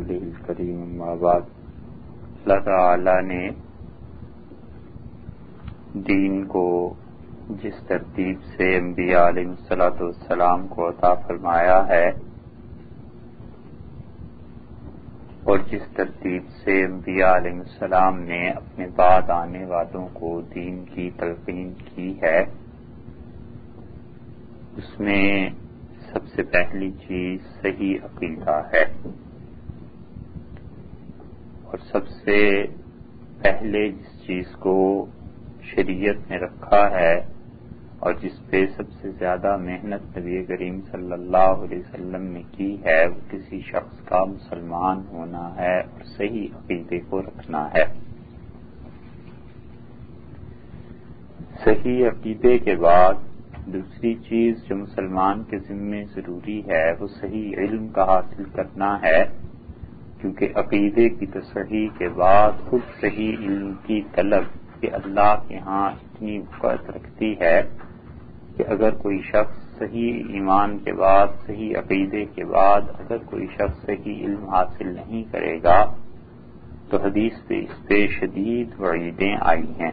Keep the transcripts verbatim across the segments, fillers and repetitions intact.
رسوله الكريم اما بعد اللہ تعالی نے دین کو جس ترتیب سے انبیاء علیہ الصلوۃ والسلام کو عطا فرمایا ہے اور جس ترتیب سے انبیاء علیہ السلام نے اپنے بعد آنے والوں کو دین کی تلقین کی ہے، اس میں سب سے پہلی چیز صحیح عقیدہ ہے، اور سب سے پہلے جس چیز کو شریعت نے رکھا ہے اور جس پہ سب سے زیادہ محنت نبی کریم صلی اللہ علیہ وسلم نے کی ہے وہ کسی شخص کا مسلمان ہونا ہے اور صحیح عقیدے کو رکھنا ہے۔ صحیح عقیدے کے بعد دوسری چیز جو مسلمان کے ذمے ضروری ہے وہ صحیح علم کا حاصل کرنا ہے، کیونکہ عقیدے کی تصحیح کے بعد خود صحیح علم کی طلب کہ اللہ کے ہاں اتنی وقت رکھتی ہے کہ اگر کوئی شخص صحیح ایمان کے بعد صحیح عقیدے کے بعد اگر کوئی شخص صحیح علم حاصل نہیں کرے گا تو حدیث پہ اس پہ شدید وعیدیں آئی ہیں،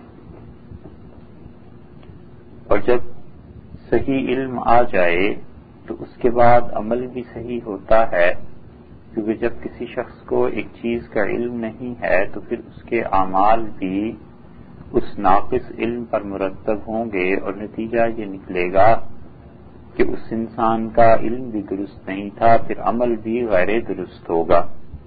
اور جب صحیح علم آ جائے تو اس کے بعد عمل بھی صحیح ہوتا ہے، کیونکہ جب کسی شخص کو ایک چیز کا علم نہیں ہے تو پھر اس کے اعمال بھی اس ناقص علم پر مرتب ہوں گے اور نتیجہ یہ نکلے گا کہ اس انسان کا علم بھی درست نہیں تھا، پھر عمل بھی غیر درست ہوگا۔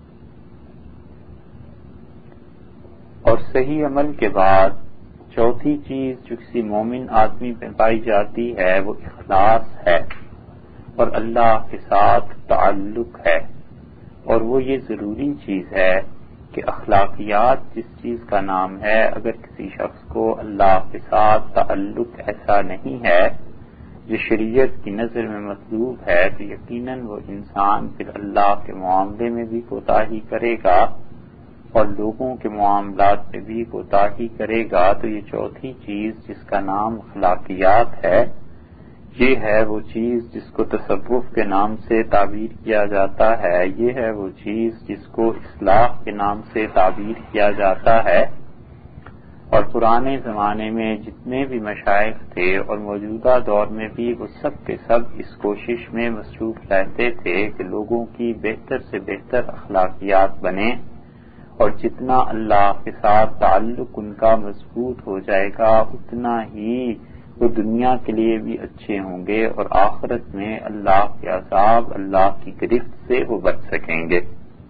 اور صحیح عمل کے بعد چوتھی چیز جو کسی مومن آدمی میں پائی جاتی ہے وہ اخلاص ہے اور اللہ کے ساتھ تعلق ہے، اور وہ یہ ضروری چیز ہے کہ اخلاقیات جس چیز کا نام ہے اگر کسی شخص کو اللہ کے ساتھ تعلق ایسا نہیں ہے جو شریعت کی نظر میں مطلوب ہے تو یقیناً وہ انسان پھر اللہ کے معاملے میں بھی کوتاہی کرے گا اور لوگوں کے معاملات میں بھی کوتاہی کرے گا۔ تو یہ چوتھی چیز جس کا نام اخلاقیات ہے، یہ ہے وہ چیز جس کو تصوف کے نام سے تعبیر کیا جاتا ہے، یہ ہے وہ چیز جس کو اصلاح کے نام سے تعبیر کیا جاتا ہے، اور پرانے زمانے میں جتنے بھی مشائخ تھے اور موجودہ دور میں بھی وہ سب کے سب اس کوشش میں مصروف رہتے تھے کہ لوگوں کی بہتر سے بہتر اخلاقیات بنے، اور جتنا اللہ کے ساتھ تعلق ان کا مضبوط ہو جائے گا اتنا ہی وہ دنیا کے لیے بھی اچھے ہوں گے اور آخرت میں اللہ کے عذاب اللہ کی گرفت سے وہ بچ سکیں گے۔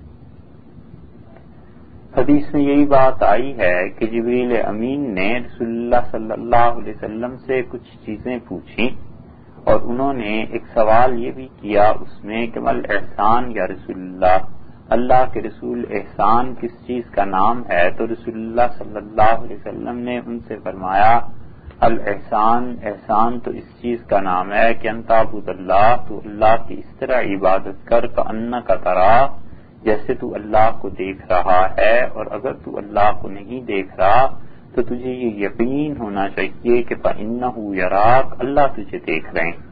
حدیث میں یہی بات آئی ہے کہ جبریل امین نے رسول اللہ صلی اللہ علیہ وسلم سے کچھ چیزیں پوچھیں اور انہوں نے ایک سوال یہ بھی کیا اس میں کہ مل احسان یا رسول اللہ، اللہ کے رسول احسان کس چیز کا نام ہے؟ تو رسول اللہ صلی اللہ علیہ وسلم نے ان سے فرمایا الاحسان، احسان تو اس چیز کا نام ہے کہ ان تعبد اللہ، تو اللہ کی اس طرح عبادت کر کأنک تراہ، جیسے تو اللہ کو دیکھ رہا ہے، اور اگر تو اللہ کو نہیں دیکھ رہا تو تجھے یہ یقین ہونا چاہیے کہ فإنہ یراک، اللہ تجھے دیکھ رہے ہیں۔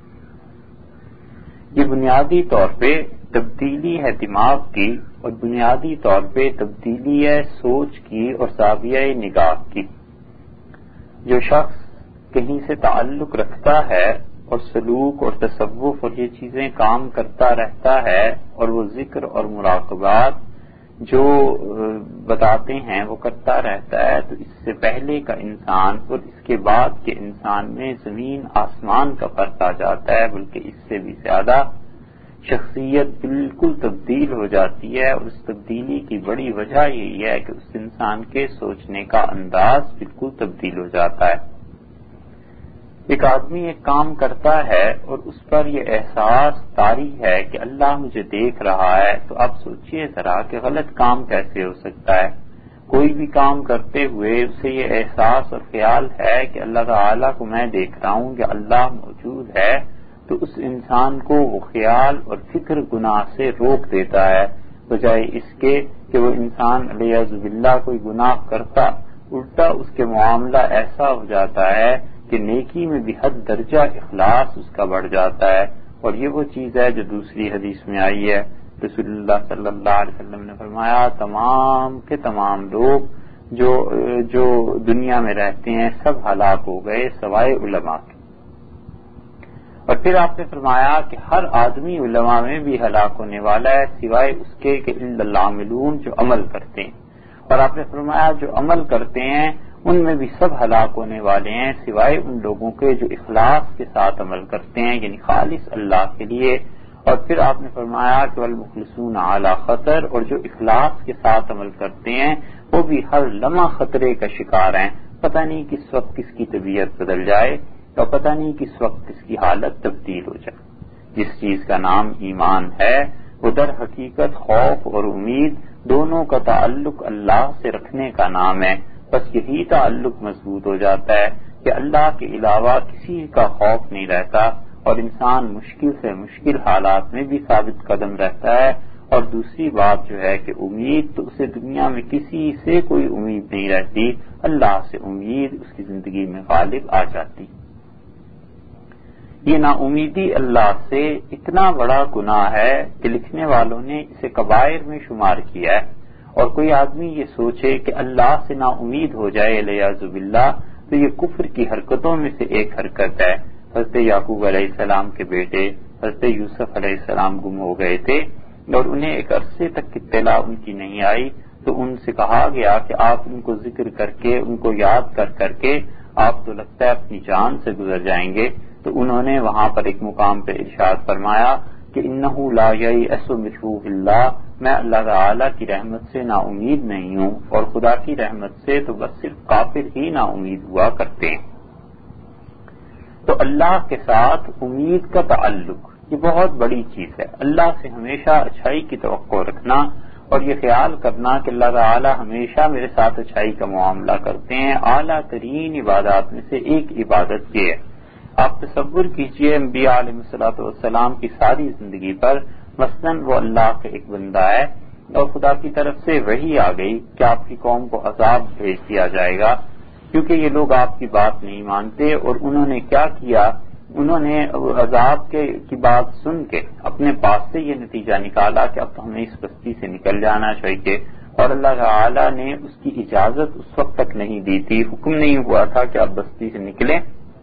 یہ بنیادی طور پہ تبدیلی ہے دماغ کی، اور بنیادی طور پہ تبدیلی ہے سوچ کی اور زاویہ نگاہ کی۔ جو شخص کہیں سے تعلق رکھتا ہے اور سلوک اور تصوف اور یہ چیزیں کام کرتا رہتا ہے اور وہ ذکر اور مراقبات جو بتاتے ہیں وہ کرتا رہتا ہے، تو اس سے پہلے کا انسان اور اس کے بعد کے انسان میں زمین آسمان کا فرق آ جاتا ہے، بلکہ اس سے بھی زیادہ شخصیت بالکل تبدیل ہو جاتی ہے، اور اس تبدیلی کی بڑی وجہ یہی ہے کہ اس انسان کے سوچنے کا انداز بالکل تبدیل ہو جاتا ہے۔ ایک آدمی ایک کام کرتا ہے اور اس پر یہ احساس طاری ہے کہ اللہ مجھے دیکھ رہا ہے، تو آپ سوچئے ذرا کہ غلط کام کیسے ہو سکتا ہے؟ کوئی بھی کام کرتے ہوئے اسے یہ احساس اور خیال ہے کہ اللہ تعالیٰ کو میں دیکھ رہا ہوں کہ اللہ موجود ہے، تو اس انسان کو وہ خیال اور فکر گناہ سے روک دیتا ہے، بجائے اس کے کہ وہ انسان علیہ باللہ کوئی گناہ کرتا، الٹا اس کے معاملہ ایسا ہو جاتا ہے کہ نیکی میں بھی حد درجہ اخلاص اس کا بڑھ جاتا ہے۔ اور یہ وہ چیز ہے جو دوسری حدیث میں آئی ہے، رسول اللہ صلی اللہ علیہ وسلم نے فرمایا تمام کے تمام لوگ جو جو دنیا میں رہتے ہیں سب ہلاک ہو گئے سوائے علماء کے. اور پھر آپ نے فرمایا کہ ہر آدمی علماء میں بھی ہلاک ہونے والا ہے سوائے اس کے کہ الا العاملون جو عمل کرتے ہیں. اور آپ نے فرمایا جو عمل کرتے ہیں ان میں بھی سب ہلاک ہونے والے ہیں سوائے ان لوگوں کے جو اخلاص کے ساتھ عمل کرتے ہیں یعنی خالص اللہ کے لیے. اور پھر آپ نے فرمایا کہ والمخلصون علی خطر اور جو اخلاص کے ساتھ عمل کرتے ہیں وہ بھی ہر لمحہ خطرے کا شکار ہیں. پتہ نہیں کس وقت کس کی طبیعت بدل جائے اور پتہ نہیں کس وقت کس کی حالت تبدیل ہو جائے. جس چیز کا نام ایمان ہے وہ در حقیقت خوف اور امید دونوں کا تعلق اللہ سے رکھنے کا نام ہے. بس یہی تعلق مضبوط ہو جاتا ہے کہ اللہ کے علاوہ کسی کا خوف نہیں رہتا اور انسان مشکل سے مشکل حالات میں بھی ثابت قدم رہتا ہے. اور دوسری بات جو ہے کہ امید تو اسے دنیا میں کسی سے کوئی امید نہیں رہتی, اللہ سے امید اس کی زندگی میں غالب آ جاتی. یہ نا امیدی اللہ سے اتنا بڑا گناہ ہے کہ لکھنے والوں نے اسے کبائر میں شمار کیا ہے. اور کوئی آدمی یہ سوچے کہ اللہ سے نا امید ہو جائے والعیاذ باللہ تو یہ کفر کی حرکتوں میں سے ایک حرکت ہے. حضرت یعقوب علیہ السلام کے بیٹے حضرت یوسف علیہ السلام گم ہو گئے تھے اور انہیں ایک عرصے تک اطلاع ان کی نہیں آئی تو ان سے کہا گیا کہ آپ ان کو ذکر کر کے ان کو یاد کر کر کے آپ تو لگتا ہے اپنی جان سے گزر جائیں گے. تو انہوں نے وہاں پر ایک مقام پہ ارشاد فرمایا کہ انہ لا یئس من روح اللہ, میں اللہ تعالی کی رحمت سے نا امید نہیں ہوں اور خدا کی رحمت سے تو بس صرف کافر ہی نا امید ہوا کرتے ہیں. تو اللہ کے ساتھ امید کا تعلق یہ بہت بڑی چیز ہے. اللہ سے ہمیشہ اچھائی کی توقع رکھنا اور یہ خیال کرنا کہ اللہ تعالی ہمیشہ میرے ساتھ اچھائی کا معاملہ کرتے ہیں اعلیٰ ترین عبادات میں سے ایک عبادت یہ ہے. آپ تصور کیجئے انبیاء علیہ الصلوۃ والسلام کی ساری زندگی پر مثلاً وہ اللہ کا ایک بندہ ہے اور خدا کی طرف سے وحی آ گئی کہ آپ کی قوم کو عذاب بھیج دیا جائے گا کیونکہ یہ لوگ آپ کی بات نہیں مانتے. اور انہوں نے کیا کیا, انہوں نے عذاب کے کی بات سن کے اپنے پاس سے یہ نتیجہ نکالا کہ اب تو ہمیں اس بستی سے نکل جانا چاہیے. اور اللہ تعالی نے اس کی اجازت اس وقت تک نہیں دی تھی, حکم نہیں ہوا تھا کہ آپ بستی سے نکلیں.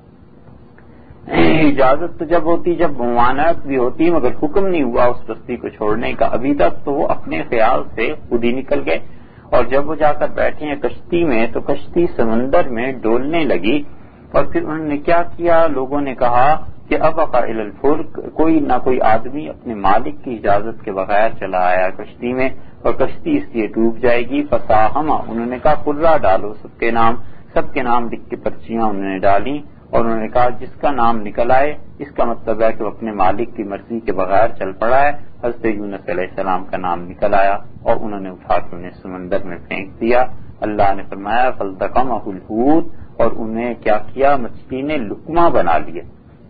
اجازت تو جب ہوتی جب ممانعت بھی ہوتی مگر حکم نہیں ہوا اس بستی کو چھوڑنے کا. ابھی تک تو وہ اپنے خیال سے خود ہی نکل گئے اور جب وہ جا کر بیٹھے ہیں کشتی میں تو کشتی سمندر میں ڈولنے لگی. اور پھر انہوں نے کیا کیا, لوگوں نے کہا کہ اب الی الفلک, کوئی نہ کوئی آدمی اپنے مالک کی اجازت کے بغیر چلا آیا کشتی میں اور کشتی اس لیے ڈوب جائے گی. فساہما, انہوں نے کہا قرہ ڈالو سب کے نام, سب کے نام لکھ کے پرچیاں انہوں نے ڈالی اور انہوں نے کہا جس کا نام نکل آئے اس کا مطلب ہے کہ وہ اپنے مالک کی مرضی کے بغیر چل پڑا ہے. حضرت یونس علیہ السلام کا نام نکل آیا اور انہوں نے اٹھا کے انہیں سمندر میں پھینک دیا. اللہ نے فرمایا فالتقمہ الحوت, اور انہیں کیا کیا, مچھلی نے لقمہ بنا لیا.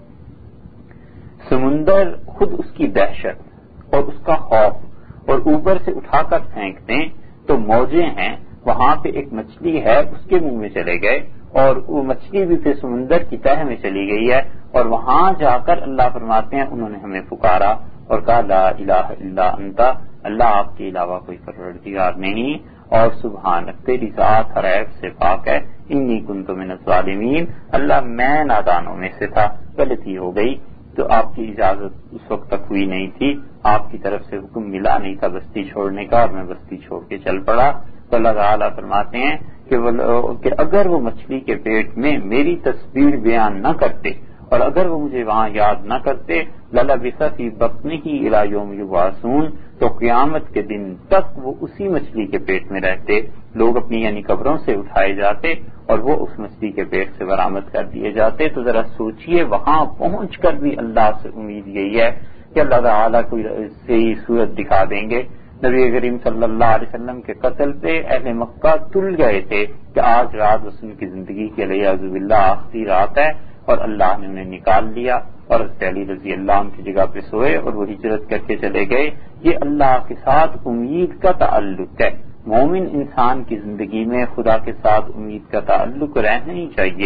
سمندر خود اس کی دہشت اور اس کا خوف اور اوپر سے اٹھا کر پھینک دیں تو موجیں ہیں, وہاں پہ ایک مچھلی ہے اس کے منہ میں چلے گئے اور وہ مچھلی بھی پھر سمندر کی تہ میں چلی گئی ہے. اور وہاں جا کر اللہ فرماتے ہیں انہوں نے ہمیں پکارا اور کہا لا الہ الا انت, اللہ آپ کے علاوہ کوئی پروردگار نہیں اور سبحانک تیری ذات ہر عیب سے پاک ہے, انی کنت من الظالمین, اللہ میں نادانوں میں سے تھا, غلطی ہو گئی. تو آپ کی اجازت اس وقت تک ہوئی نہیں تھی, آپ کی طرف سے حکم ملا نہیں تھا بستی چھوڑنے کا اور میں بستی چھوڑ کے چل پڑا. تو اللہ تعالیٰ فرماتے ہیں کہ, کہ اگر وہ مچھلی کے پیٹ میں میری تصویر بیان نہ کرتے اور اگر وہ مجھے وہاں یاد نہ کرتے للبث فی بطنہ الی یوم یبعثون, تو قیامت کے دن تک وہ اسی مچھلی کے پیٹ میں رہتے. لوگ اپنی یعنی قبروں سے اٹھائے جاتے اور وہ اس مچھلی کے پیٹ سے برآمد کر دیے جاتے. تو ذرا سوچئے وہاں پہنچ کر بھی اللہ سے امید یہی ہے کہ اللہ تعالیٰ کوئی صحیح صورت دکھا دیں گے. نبی کریم صلی اللہ علیہ وسلم کے قتل پہ اہل مکہ تل گئے تھے کہ آج رات رسول کی زندگی کے لیے عزب اللہ آخری رات ہے, اور اللہ نے انہیں نکال لیا اور حضرت علی رضی اللہ عنہ کی جگہ پہ سوئے اور وہ ہجرت کر کے چلے گئے. یہ اللہ کے ساتھ امید کا تعلق ہے. مومن انسان کی زندگی میں خدا کے ساتھ امید کا تعلق رہنا ہی چاہیے.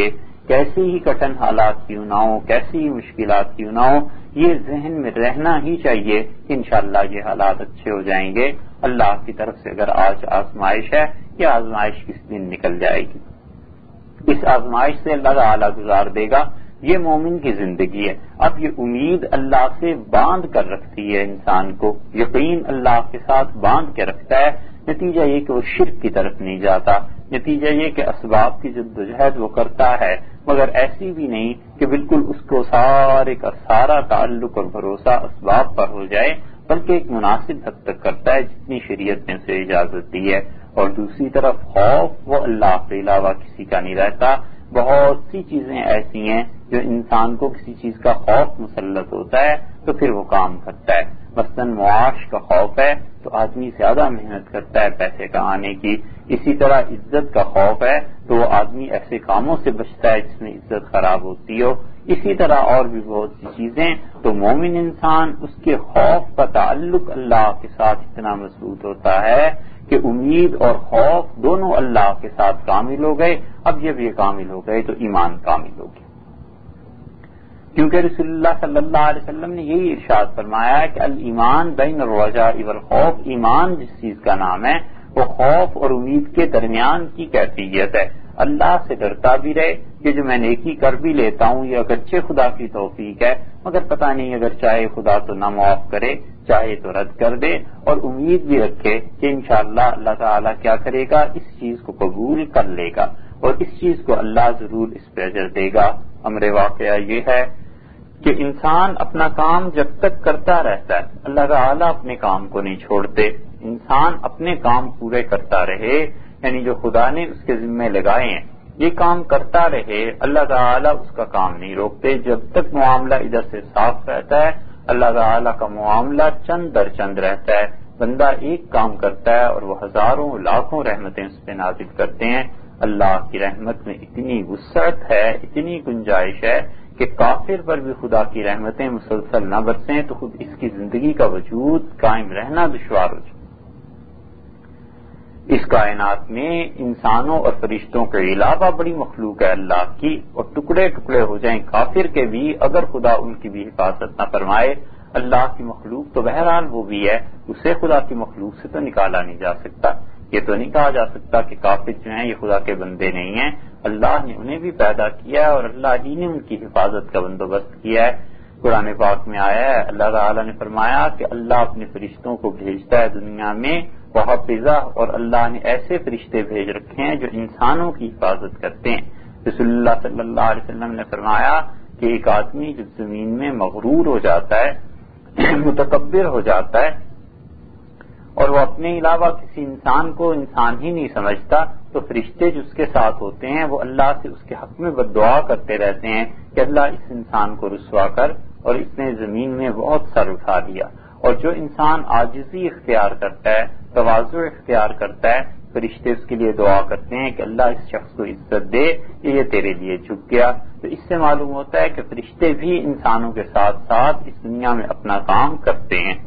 کیسے ہی کٹھن حالات کیوں نہ ہو، کیسی ہی مشکلات کیوں نہ ہو، یہ ذہن میں رہنا ہی چاہیے کہ انشاءاللہ یہ حالات اچھے ہو جائیں گے۔ اللہ کی طرف سے اگر آج آزمائش ہے، یہ آزمائش کس دن نکل جائے گی، اس آزمائش سے اللہ تعالیٰ گزار دے گا۔ یہ مومن کی زندگی ہے۔ اب یہ امید اللہ سے باندھ کر رکھتی ہے انسان کو، یقین اللہ کے ساتھ باندھ کے رکھتا ہے۔ نتیجہ یہ کہ وہ شرک کی طرف نہیں جاتا، نتیجہ یہ کہ اسباب کی جدوجہد وہ کرتا ہے، مگر ایسی بھی نہیں کہ بالکل اس کو سارے کا سارا تعلق اور بھروسہ اسباب پر ہو جائے، بلکہ ایک مناسب حد تک کرتا ہے جتنی شریعت نے اسے اجازت دی ہے۔ اور دوسری طرف خوف وہ اللہ کے علاوہ کسی کا نہیں رہتا۔ بہت سی چیزیں ایسی ہیں جو انسان کو کسی چیز کا خوف مسلط ہوتا ہے تو پھر وہ کام کرتا ہے۔ مثلاً معاش کا خوف ہے تو آدمی زیادہ محنت کرتا ہے پیسے کمانے کی، اسی طرح عزت کا خوف ہے تو وہ آدمی ایسے کاموں سے بچتا ہے جس میں عزت خراب ہوتی ہو، اسی طرح اور بھی بہت سی چیزیں۔ تو مومن انسان اس کے خوف کا تعلق اللہ کے ساتھ اتنا مضبوط ہوتا ہے کہ امید اور خوف دونوں اللہ کے ساتھ کامل ہو گئے۔ اب جب یہ کامل ہو گئے تو ایمان کامل ہو گیا، کیونکہ رسول اللہ صلی اللہ علیہ وسلم نے یہی ارشاد فرمایا ہے کہ الایمان بین الرجاء والخوف، ایمان جس چیز کا نام ہے وہ خوف اور امید کے درمیان کی کیفیت ہے۔ اللہ سے ڈرتا بھی رہے کہ جو میں نیکی کر بھی لیتا ہوں یہ اگرچہ خدا کی توفیق ہے، مگر پتہ نہیں اگر چاہے خدا تو نہ معاف کرے، چاہے تو رد کر دے، اور امید بھی رکھے کہ انشاءاللہ اللہ تعالیٰ کیا کرے گا، اس چیز کو قبول کر لے گا اور اس چیز کو اللہ ضرور اس پہ اجر دے گا۔ امر واقعہ یہ ہے کہ انسان اپنا کام جب تک کرتا رہتا ہے اللہ تعالیٰ اپنے کام کو نہیں چھوڑتے۔ انسان اپنے کام پورے کرتا رہے، یعنی جو خدا نے اس کے ذمے لگائے ہیں یہ کام کرتا رہے، اللہ تعالیٰ اس کا کام نہیں روکتے۔ جب تک معاملہ ادھر سے صاف رہتا ہے اللہ تعالیٰ کا معاملہ چند در چند رہتا ہے۔ بندہ ایک کام کرتا ہے اور وہ ہزاروں لاکھوں رحمتیں اس پہ نازل کرتے ہیں۔ اللہ کی رحمت میں اتنی وسعت ہے، اتنی گنجائش ہے کہ کافر پر بھی خدا کی رحمتیں مسلسل نہ برسیں تو خود اس کی زندگی کا وجود قائم رہنا دشوار ہو جائے۔ اس کائنات میں انسانوں اور فرشتوں کے علاوہ بڑی مخلوق ہے اللہ کی، اور ٹکڑے ٹکڑے ہو جائیں کافر کے بھی اگر خدا ان کی بھی حفاظت نہ فرمائے۔ اللہ کی مخلوق تو بہرحال وہ بھی ہے، اسے خدا کی مخلوق سے تو نکالا نہیں جا سکتا۔ یہ تو نہیں کہا جا سکتا کہ کافر جو ہیں یہ خدا کے بندے نہیں ہیں، اللہ نے انہیں بھی پیدا کیا ہے اور اللہ ہی نے ان کی حفاظت کا بندوبست کیا ہے۔ قرآن پاک میں آیا ہے اللہ تعالیٰ نے فرمایا کہ اللہ اپنے فرشتوں کو بھیجتا ہے دنیا میں وحفظہ، اور اللہ نے ایسے فرشتے بھیج رکھے ہیں جو انسانوں کی حفاظت کرتے ہیں۔ رسول اللہ صلی اللہ علیہ وسلم نے فرمایا کہ ایک آدمی جب زمین میں مغرور ہو جاتا ہے، متکبر ہو جاتا ہے، اور وہ اپنے علاوہ کسی انسان کو انسان ہی نہیں سمجھتا، تو فرشتے جو اس کے ساتھ ہوتے ہیں وہ اللہ سے اس کے حق میں بد دعا کرتے رہتے ہیں کہ اللہ اس انسان کو رسوا کر، اور اس نے زمین میں بہت سر اٹھا دیا۔ اور جو انسان عاجزی اختیار کرتا ہے، تواضع اختیار کرتا ہے، فرشتے اس کے لیے دعا کرتے ہیں کہ اللہ اس شخص کو عزت دے کہ یہ تیرے لیے جھک گیا۔ تو اس سے معلوم ہوتا ہے کہ فرشتے بھی انسانوں کے ساتھ ساتھ اس دنیا میں اپنا کام کرتے ہیں۔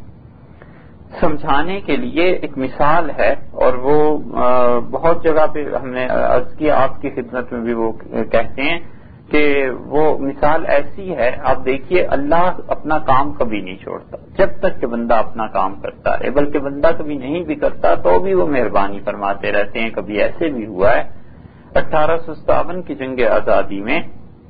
سمجھانے کے لیے ایک مثال ہے، اور وہ بہت جگہ پہ ہم نے عرض کیا، آپ کی خدمت میں بھی وہ کہتے ہیں کہ وہ مثال ایسی ہے، آپ دیکھیے اللہ اپنا کام کبھی نہیں چھوڑتا جب تک کہ بندہ اپنا کام کرتا ہے، بلکہ بندہ کبھی نہیں بھی کرتا تو بھی وہ مہربانی فرماتے رہتے ہیں۔ کبھی ایسے بھی ہوا ہے اٹھارہ سو ستاون کی جنگ آزادی میں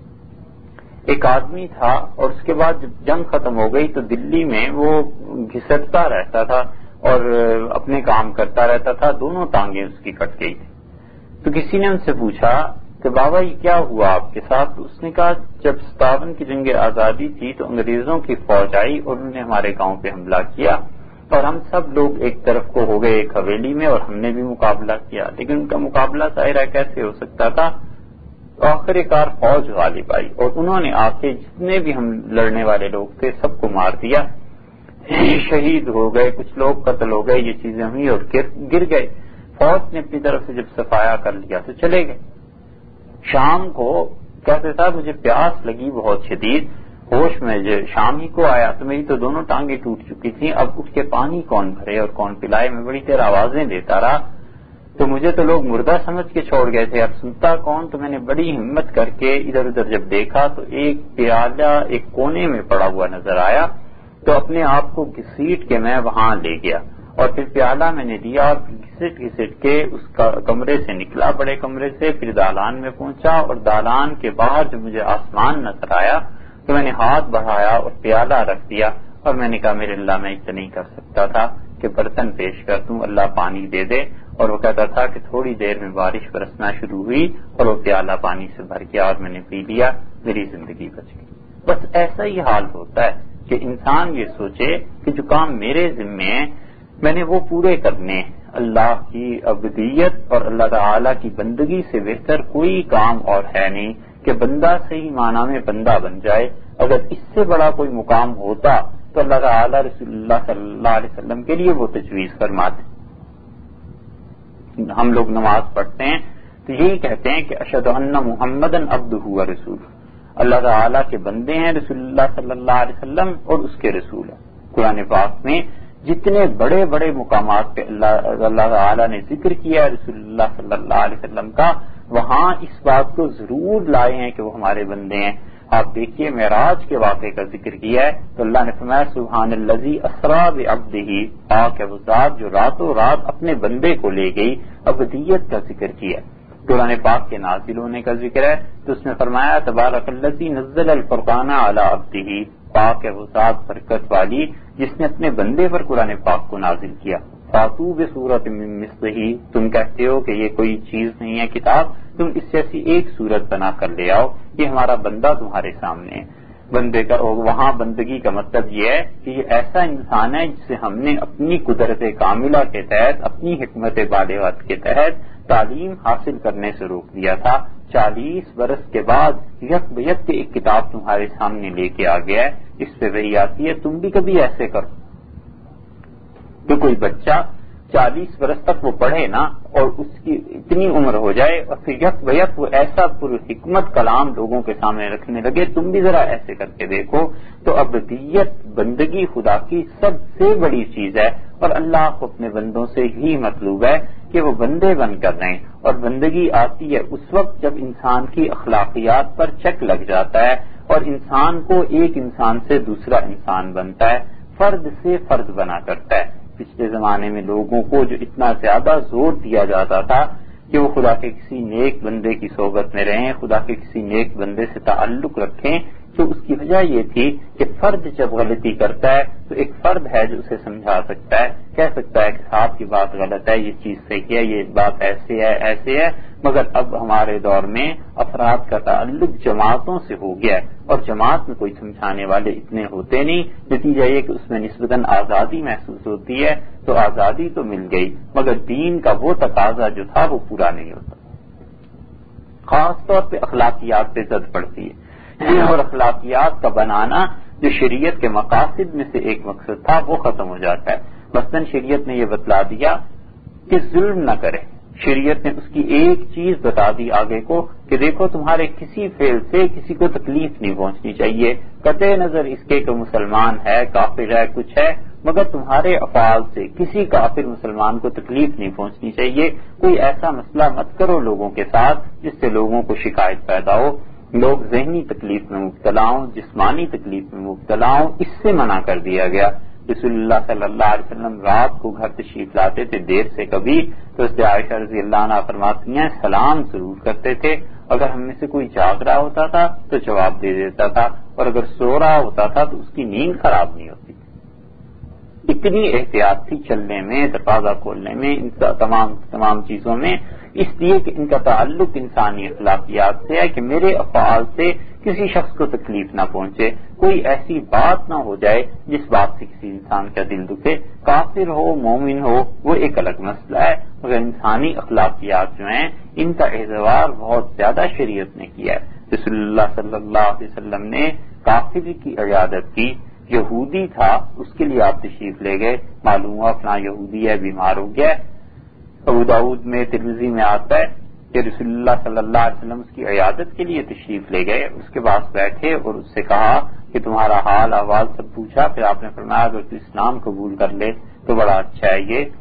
ایک آدمی تھا، اور اس کے بعد جب جنگ ختم ہو گئی تو دلی میں وہ گھسٹتا رہتا تھا اور اپنے کام کرتا رہتا تھا، دونوں ٹانگیں اس کی کٹ گئی تھی۔ تو کسی نے ان سے پوچھا کہ بابا یہ کیا ہوا آپ کے ساتھ؟ تو اس نے کہا جب ستاون کی جنگ آزادی تھی تو انگریزوں کی فوج آئی اور انہوں نے ہمارے گاؤں پہ حملہ کیا، اور ہم سب لوگ ایک طرف کو ہو گئے ایک حویلی میں، اور ہم نے بھی مقابلہ کیا، لیکن ان کا مقابلہ ظاہر کیسے ہو سکتا تھا؟ آخر کار فوج غالب آئی اور انہوں نے آ کے جتنے بھی ہم لڑنے والے لوگ تھے سب کو مار دیا، شہید ہو گئے، کچھ لوگ قتل ہو گئے، یہ چیزیں ہوئی اور گر گئے۔ فوج نے اپنی طرف سے جب صفایا کر لیا تو چلے گئے۔ شام کو کہتے تھا مجھے پیاس لگی بہت شدید، ہوش میں جو شام ہی کو آیا تو میری تو دونوں ٹانگیں ٹوٹ چکی تھیں، اب اٹھ کے پانی کون بھرے اور کون پلائے، میں بڑی دیر آوازیں دیتا رہا۔ تو مجھے تو لوگ مردہ سمجھ کے چھوڑ گئے تھے، اب سنتا کون؟ تو میں نے بڑی ہمت کر کے ادھر ادھر جب دیکھا تو ایک پیالہ ایک کونے میں پڑا ہوا نظر آیا، تو اپنے آپ کو گھسیٹ کے میں وہاں لے گیا اور پھر پیالہ میں نے دیا اور گھسٹ گھسٹ کے اس کمرے سے نکلا، بڑے کمرے سے، پھر دالان میں پہنچا اور دالان کے باہر جب مجھے آسمان نظر آیا تو میں نے ہاتھ بڑھایا اور پیالہ رکھ دیا اور میں نے کہا میرے اللہ میں اتنا نہیں کر سکتا تھا کہ برتن پیش کر دوں، اللہ پانی دے دے۔ اور وہ کہتا تھا کہ تھوڑی دیر میں بارش برسنا شروع ہوئی اور وہ پیالہ پانی سے بھر گیا اور میں نے پی لیا، میری زندگی بچ گئی۔ بس ایسا ہی حال ہوتا ہے کہ انسان یہ سوچے کہ جو کام میرے ذمے ہیں میں نے وہ پورے کرنے ہیں۔ اللہ کی عبودیت اور اللہ تعالی کی بندگی سے بہتر کوئی کام اور ہے نہیں کہ بندہ صحیح معنی میں بندہ بن جائے۔ اگر اس سے بڑا کوئی مقام ہوتا تو اللہ تعالی رسول اللہ صلی اللہ علیہ وسلم کے لیے وہ تجویز فرماتے۔ ہم لوگ نماز پڑھتے ہیں تو یہی کہتے ہیں کہ اشہد ان محمدً عبدہ و رسولہ، اللہ تعالیٰ کے بندے ہیں رسول اللہ صلی اللہ علیہ وسلم اور اس کے رسول ہیں۔ قرآن پاک میں جتنے بڑے بڑے مقامات پہ اللہ اللہ تعالیٰ نے ذکر کیا ہے رسول اللہ صلی اللہ علیہ وسلم کا، وہاں اس بات کو ضرور لائے ہیں کہ وہ ہمارے بندے ہیں۔ آپ دیکھیے معراج کے واقعے کا ذکر کیا ہے تو اللہ نے فرمایا سبحان الذی اسریٰ بعبدہ، پاک ہے وہ ذات جو راتوں رات اپنے بندے کو لے گئی، عبودیت کا ذکر کیا۔ قرآن پاک کے نازل ہونے کا ذکر ہے تو اس میں فرمایا تبارک الذی نزل الفرقان علی عبدہ، پاک ہے وہ ذات برکت والی جس نے اپنے بندے پر قرآن پاک کو نازل کیا۔ فاتوا بسورۃ من مثلہ، تم کہتے ہو کہ یہ کوئی چیز نہیں ہے کتاب، تم اس جیسی ایک صورت بنا کر لے آؤ، یہ ہمارا بندہ تمہارے سامنے ہے۔ بندے کا وہاں بندگی کا مطلب یہ ہے کہ یہ ایسا انسان ہے جسے ہم نے اپنی قدرت کاملہ کے تحت، اپنی حکمت بالغت کے تحت تعلیم حاصل کرنے سے روک دیا تھا۔ چالیس برس کے بعد یک بیک کے ایک کتاب تمہارے سامنے لے کے آ گیا ہے، اس پہ وہی آتی ہے تم بھی کبھی ایسے کرو۔ تو کوئی بچہ چالیس برس تک وہ پڑھے نا اور اس کی اتنی عمر ہو جائے اور پھر یک بیک وہ ایسا پر حکمت کلام لوگوں کے سامنے رکھنے لگے، تم بھی ذرا ایسے کر کے دیکھو۔ تو عبودیت بندگی خدا کی سب سے بڑی چیز ہے اور اللہ کو اپنے بندوں سے ہی مطلوب ہے کہ وہ بندے بن کر رہیں، اور بندگی آتی ہے اس وقت جب انسان کی اخلاقیات پر چیک لگ جاتا ہے اور انسان کو ایک انسان سے دوسرا انسان بنتا ہے، فرد سے فرد بنا کرتا ہے۔ پچھلے زمانے میں لوگوں کو جو اتنا زیادہ زور دیا جاتا تھا کہ وہ خدا کے کسی نیک بندے کی صحبت میں رہیں، خدا کے کسی نیک بندے سے تعلق رکھیں، تو اس کی وجہ یہ تھی کہ فرد جب غلطی کرتا ہے تو ایک فرد ہے جو اسے سمجھا سکتا ہے، کہہ سکتا ہے کہ صاحب کی بات غلط ہے، یہ چیز صحیح ہے، یہ بات ایسے ہے ایسے ہے۔ مگر اب ہمارے دور میں افراد کا تعلق جماعتوں سے ہو گیا ہے اور جماعت میں کوئی سمجھانے والے اتنے ہوتے نہیں، نتیجہ یہ کہ اس میں نسبتاً آزادی محسوس ہوتی ہے، تو آزادی تو مل گئی مگر دین کا وہ تقاضا جو تھا وہ پورا نہیں ہوتا۔ خاص طور پہ اخلاقیات پہ زد پڑتی ہے اور اخلاقیات کا بنانا جو شریعت کے مقاصد میں سے ایک مقصد تھا وہ ختم ہو جاتا ہے۔ مثلاً شریعت نے یہ بتلا دیا کہ ظلم نہ کرے، شریعت نے اس کی ایک چیز بتا دی آگے کو کہ دیکھو تمہارے کسی فعل سے کسی کو تکلیف نہیں پہنچنی چاہیے، قطع نظر اس کے کہ مسلمان ہے کافر ہے کچھ ہے، مگر تمہارے افعال سے کسی کافر مسلمان کو تکلیف نہیں پہنچنی چاہیے۔ کوئی ایسا مسئلہ مت کرو لوگوں کے ساتھ جس سے لوگوں کو شکایت پیدا ہو، لوگ ذہنی تکلیف میں مبتلا ہوں، جسمانی تکلیف میں مبتلا ہوں، اس سے منع کر دیا گیا۔ رسول اللہ صلی اللہ علیہ وسلم رات کو گھر تشریف لاتے تھے دیر سے کبھی تو اس سے عائشہ رضی اللہ عنہا فرماتی ہیں سلام ضرور کرتے تھے، اگر ہم میں سے کوئی جاگ رہا ہوتا تھا تو جواب دے دیتا تھا اور اگر سو رہا ہوتا تھا تو اس کی نیند خراب نہیں ہوتی۔ اتنی احتیاط تھی چلنے میں، دروازہ کھولنے میں، ان تمام تمام چیزوں میں، اس لیے کہ ان کا تعلق انسانی اخلاقیات سے ہے کہ میرے افعال سے کسی شخص کو تکلیف نہ پہنچے، کوئی ایسی بات نہ ہو جائے جس بات سے کسی انسان کا دل دکھے، کافر ہو مومن ہو وہ ایک الگ مسئلہ ہے، مگر انسانی اخلاقیات جو ہیں ان کا اعتبار بہت زیادہ شریعت نے کیا ہے۔ رسول اللہ صلی اللہ علیہ وسلم نے کافر کی عیادت کی، یہودی تھا اس کے لیے آپ تشریف لے گئے، معلوم ہوا اپنا یہودی ہے بیمار ہو گیا، ابو داؤد میں ترمذی میں آتا ہے کہ رسول اللہ صلی اللہ علیہ وسلم اس کی عیادت کے لیے تشریف لے گئے، اس کے پاس بیٹھے اور اس سے کہا کہ تمہارا حال احوال سب پوچھا، پھر آپ نے فرمایا اگر تو اسلام قبول کر لے تو بڑا اچھا ہے یہ، تو اس نے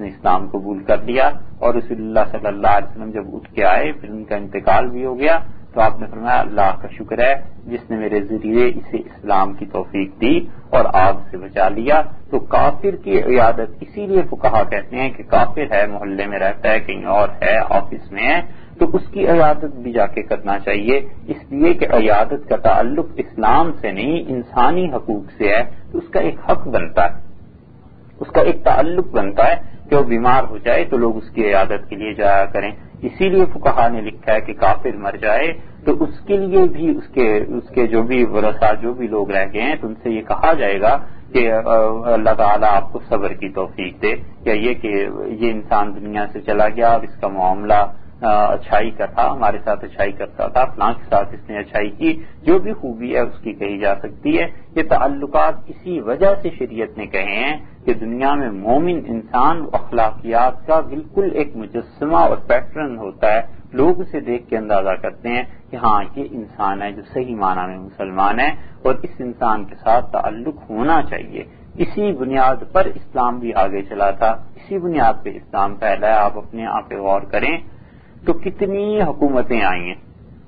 نے اسلام قبول کر لیا، اور رسول اللہ صلی اللہ علیہ وسلم جب اٹھ کے آئے پھر ان کا انتقال بھی ہو گیا، تو آپ نے فرمایا اللہ کا شکر ہے جس نے میرے ذریعے اسے اسلام کی توفیق دی اور آگ سے بچا لیا۔ تو کافر کی عیادت اسی لیے فقہا کہتے ہیں کہ کافر ہے، محلے میں رہتا ہے، کہیں اور ہے، آفس میں ہے، تو اس کی عیادت بھی جا کے کرنا چاہیے، اس لیے کہ عیادت کا تعلق اسلام سے نہیں انسانی حقوق سے ہے، تو اس کا ایک حق بنتا ہے، اس کا ایک تعلق بنتا ہے کہ وہ بیمار ہو جائے تو لوگ اس کی عیادت کے لیے جایا کریں۔ اسی لیے فقہا نے لکھا ہے کہ کافر مر جائے تو اس کے لیے بھی اس کے اس کے جو بھی ورثاء جو بھی لوگ رہ گئے ہیں تو ان سے یہ کہا جائے گا کہ اللہ تعالیٰ آپ کو صبر کی توفیق دے، یا یہ کہ یہ انسان دنیا سے چلا گیا اور اس کا معاملہ اچھائی کا تھا، ہمارے ساتھ اچھائی کرتا تھا، فلاں کے ساتھ اس نے اچھائی کی، جو بھی خوبی ہے اس کی کہی جا سکتی ہے۔ یہ تعلقات اسی وجہ سے شریعت نے کہے ہیں کہ دنیا میں مومن انسان اخلاقیات کا بالکل ایک مجسمہ اور پیٹرن ہوتا ہے، لوگ اسے دیکھ کے اندازہ کرتے ہیں کہ ہاں یہ انسان ہے جو صحیح معنی میں مسلمان ہے اور اس انسان کے ساتھ تعلق ہونا چاہیے۔ اسی بنیاد پر اسلام بھی آگے چلا تھا، اسی بنیاد پہ اسلام پھیلا ہے۔ آپ اپنے آپ پہ غور کریں تو کتنی حکومتیں آئی ہیں،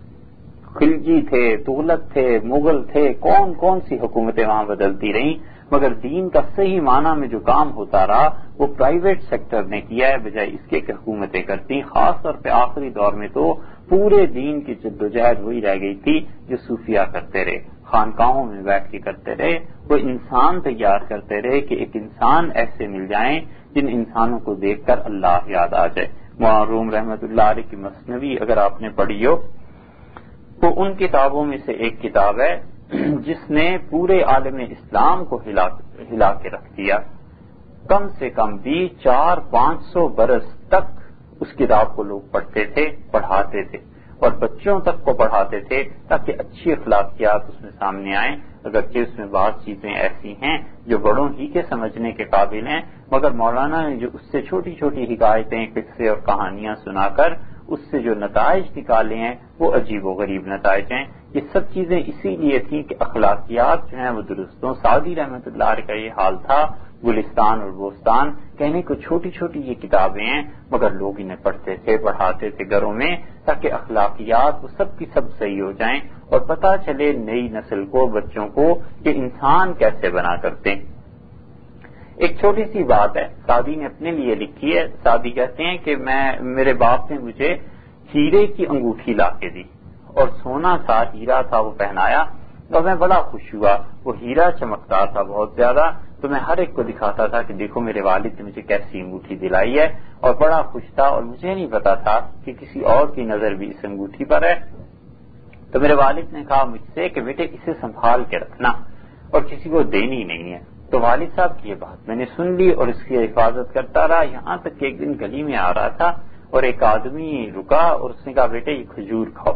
خلجی تھے، تغلق تھے، مغل تھے، کون کون سی حکومتیں وہاں بدلتی رہیں، مگر دین کا صحیح معنی میں جو کام ہوتا رہا وہ پرائیویٹ سیکٹر نے کیا ہے بجائے اس کے کہ حکومتیں کرتی۔ خاص طور پہ آخری دور میں تو پورے دین کی جدوجہد وہی رہ گئی تھی جو صوفیہ کرتے رہے، خانقاہوں میں بیٹھ کے کرتے رہے، وہ انسان تیار کرتے رہے کہ ایک انسان ایسے مل جائیں جن انسانوں کو دیکھ کر اللہ یاد آ جائے۔ معروم رحمت اللہ علیہ کی مثنوی اگر آپ نے پڑھی ہو تو ان کتابوں میں سے ایک کتاب ہے جس نے پورے عالم اسلام کو ہلا ہلا کے رکھ دیا۔ کم سے کم بھی چار پانچ سو برس تک اس کتاب کو لوگ پڑھتے تھے، پڑھاتے تھے اور بچوں تک کو پڑھاتے تھے تاکہ اچھی اخلاقیات اس میں سامنے آئیں، اگرچہ اس میں بعض چیزیں ایسی ہیں جو بڑوں ہی کے سمجھنے کے قابل ہیں، مگر مولانا نے جو اس سے چھوٹی چھوٹی حکایتیں، قصے اور کہانیاں سنا کر اس سے جو نتائج نکالے ہیں وہ عجیب و غریب نتائج ہیں۔ یہ سب چیزیں اسی لیے تھیں کہ اخلاقیات جو ہیں وہ درست ہوں۔ سعدی رحمت اللہ علیہ کا یہ حال تھا، گلستان اور بوستان کہنے کو چھوٹی چھوٹی یہ کتابیں ہیں مگر لوگ انہیں پڑھتے تھے، پڑھاتے تھے گھروں میں تاکہ اخلاقیات وہ سب کی سب صحیح ہو جائیں اور پتہ چلے نئی نسل کو، بچوں کو کہ انسان کیسے بنا کرتے ہیں۔ ایک چھوٹی سی بات ہے سعدی نے اپنے لیے لکھی ہے۔ سعدی کہتے ہیں کہ میں میرے باپ نے مجھے ہیرے کی انگوٹھی لا کے دی اور سونا تھا، ہیرا تھا، وہ پہنایا اور میں بڑا خوش ہوا۔ وہ ہیرا چمکتا تھا بہت زیادہ، تو میں ہر ایک کو دکھاتا تھا کہ دیکھو میرے والد نے مجھے کیسی انگوٹھی دلائی ہے، اور بڑا خوش تھا اور مجھے نہیں پتا تھا کہ کسی اور کی نظر بھی اس انگوٹھی پر ہے۔ تو میرے والد نے کہا مجھ سے کہ بیٹے اسے سنبھال کے رکھنا اور کسی کو دینی نہیں ہے۔ تو والد صاحب کی یہ بات میں نے سن لی اور اس کی حفاظت کرتا رہا، یہاں تک کہ ایک دن گلی میں آ رہا تھا اور ایک آدمی رکا اور اس نے کہا بیٹے یہ کھجور کھاؤ۔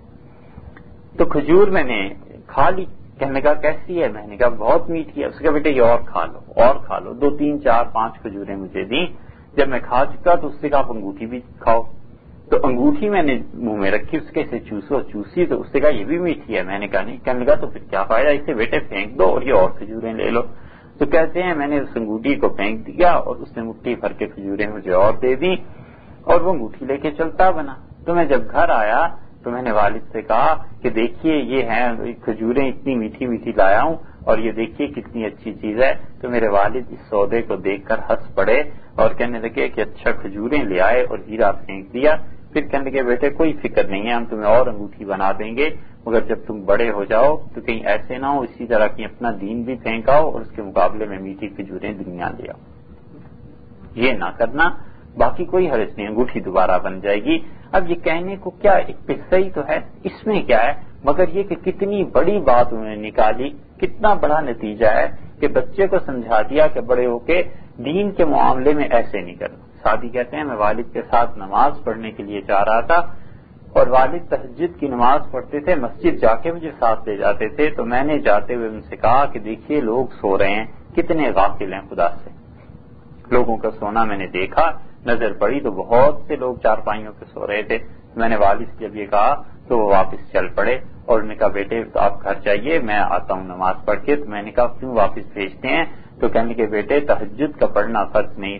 تو کھجور میں نے کھا لی، کہنے کا کیسی ہے؟ میں نے کہا بہت میٹھی ہے۔ اس نے کہا بیٹے یہ اور کھا لو، اور کھا لو۔ دو تین چار پانچ کھجوریں مجھے دیں۔ جب میں کھا چکا تو اس نے کہا آپ انگوٹھی بھی کھاؤ۔ تو انگوٹھی میں نے منہ میں رکھی، اس کے سے چوسو چوسی تو اس نے کہا یہ بھی میٹھی ہے۔ میں نے کہا نہیں۔ کہنے لگا تو پھر کیا فائدہ، اسے بیٹے پھینک دو اور یہ اور کھجوریں لے لو۔ تو کہتے ہیں میں نے اس انگوٹھی کو پھینک دیا اور اس نے مٹھی بھر کے کھجوریں مجھے اور دے دی اور وہ انگوٹھی لے کے چلتا بنا۔ تو میں جب گھر آیا تو میں نے والد سے کہا کہ دیکھیے یہ ہیں کھجوریں اتنی میٹھی میٹھی لایا ہوں اور یہ دیکھیے کتنی اچھی چیز ہے۔ تو میرے والد اس سودے کو دیکھ کر ہنس پڑے اور کہنے لگے کہ اچھا کھجوریں لے آئے اور ہیرا پھینک دیا۔ پھر کہنے لگے بیٹے کوئی فکر نہیں ہے، ہم تمہیں اور انگوٹھی بنا دیں گے، مگر جب تم بڑے ہو جاؤ تو کہیں ایسے نہ ہو اسی طرح کی اپنا دین بھی پھینکاؤ اور اس کے مقابلے میں میٹھی کھجوریں دنیا لے آؤ۔ یہ نہ کرنا، باقی کوئی حرج نہیں، انگوٹھی دوبارہ بن جائے گی۔ اب یہ کہنے کو کیا ایک قصہ ہی تو ہے، اس میں کیا ہے، مگر یہ کہ کتنی بڑی بات انہوں نے نکالی، کتنا بڑا نتیجہ ہے کہ بچے کو سمجھا دیا کہ بڑے ہو کے دین کے معاملے میں ایسے نہیں کرنا۔ سعدی کہتے ہیں میں والد کے ساتھ نماز پڑھنے کے لیے جا رہا تھا اور والد تہجد کی نماز پڑھتے تھے، مسجد جا کے مجھے ساتھ لے جاتے تھے، تو میں نے جاتے ہوئے ان سے کہا کہ دیکھیے لوگ سو رہے ہیں، کتنے غافل ہیں خدا سے۔ لوگوں کا سونا میں نے دیکھا، نظر پڑی تو بہت سے لوگ چارپائیوں پہ سو رہے تھے۔ میں نے والد سے جب یہ کہا تو وہ واپس چل پڑے اور انہوں نے کہا بیٹے تو آپ گھر جائیے، میں آتا ہوں نماز پڑھ کے۔ تو میں نے کہا کیوں واپس بھیجتے ہیں؟ تو کہنے کے بیٹے تہجد کا پڑھنا فرض نہیں تھا،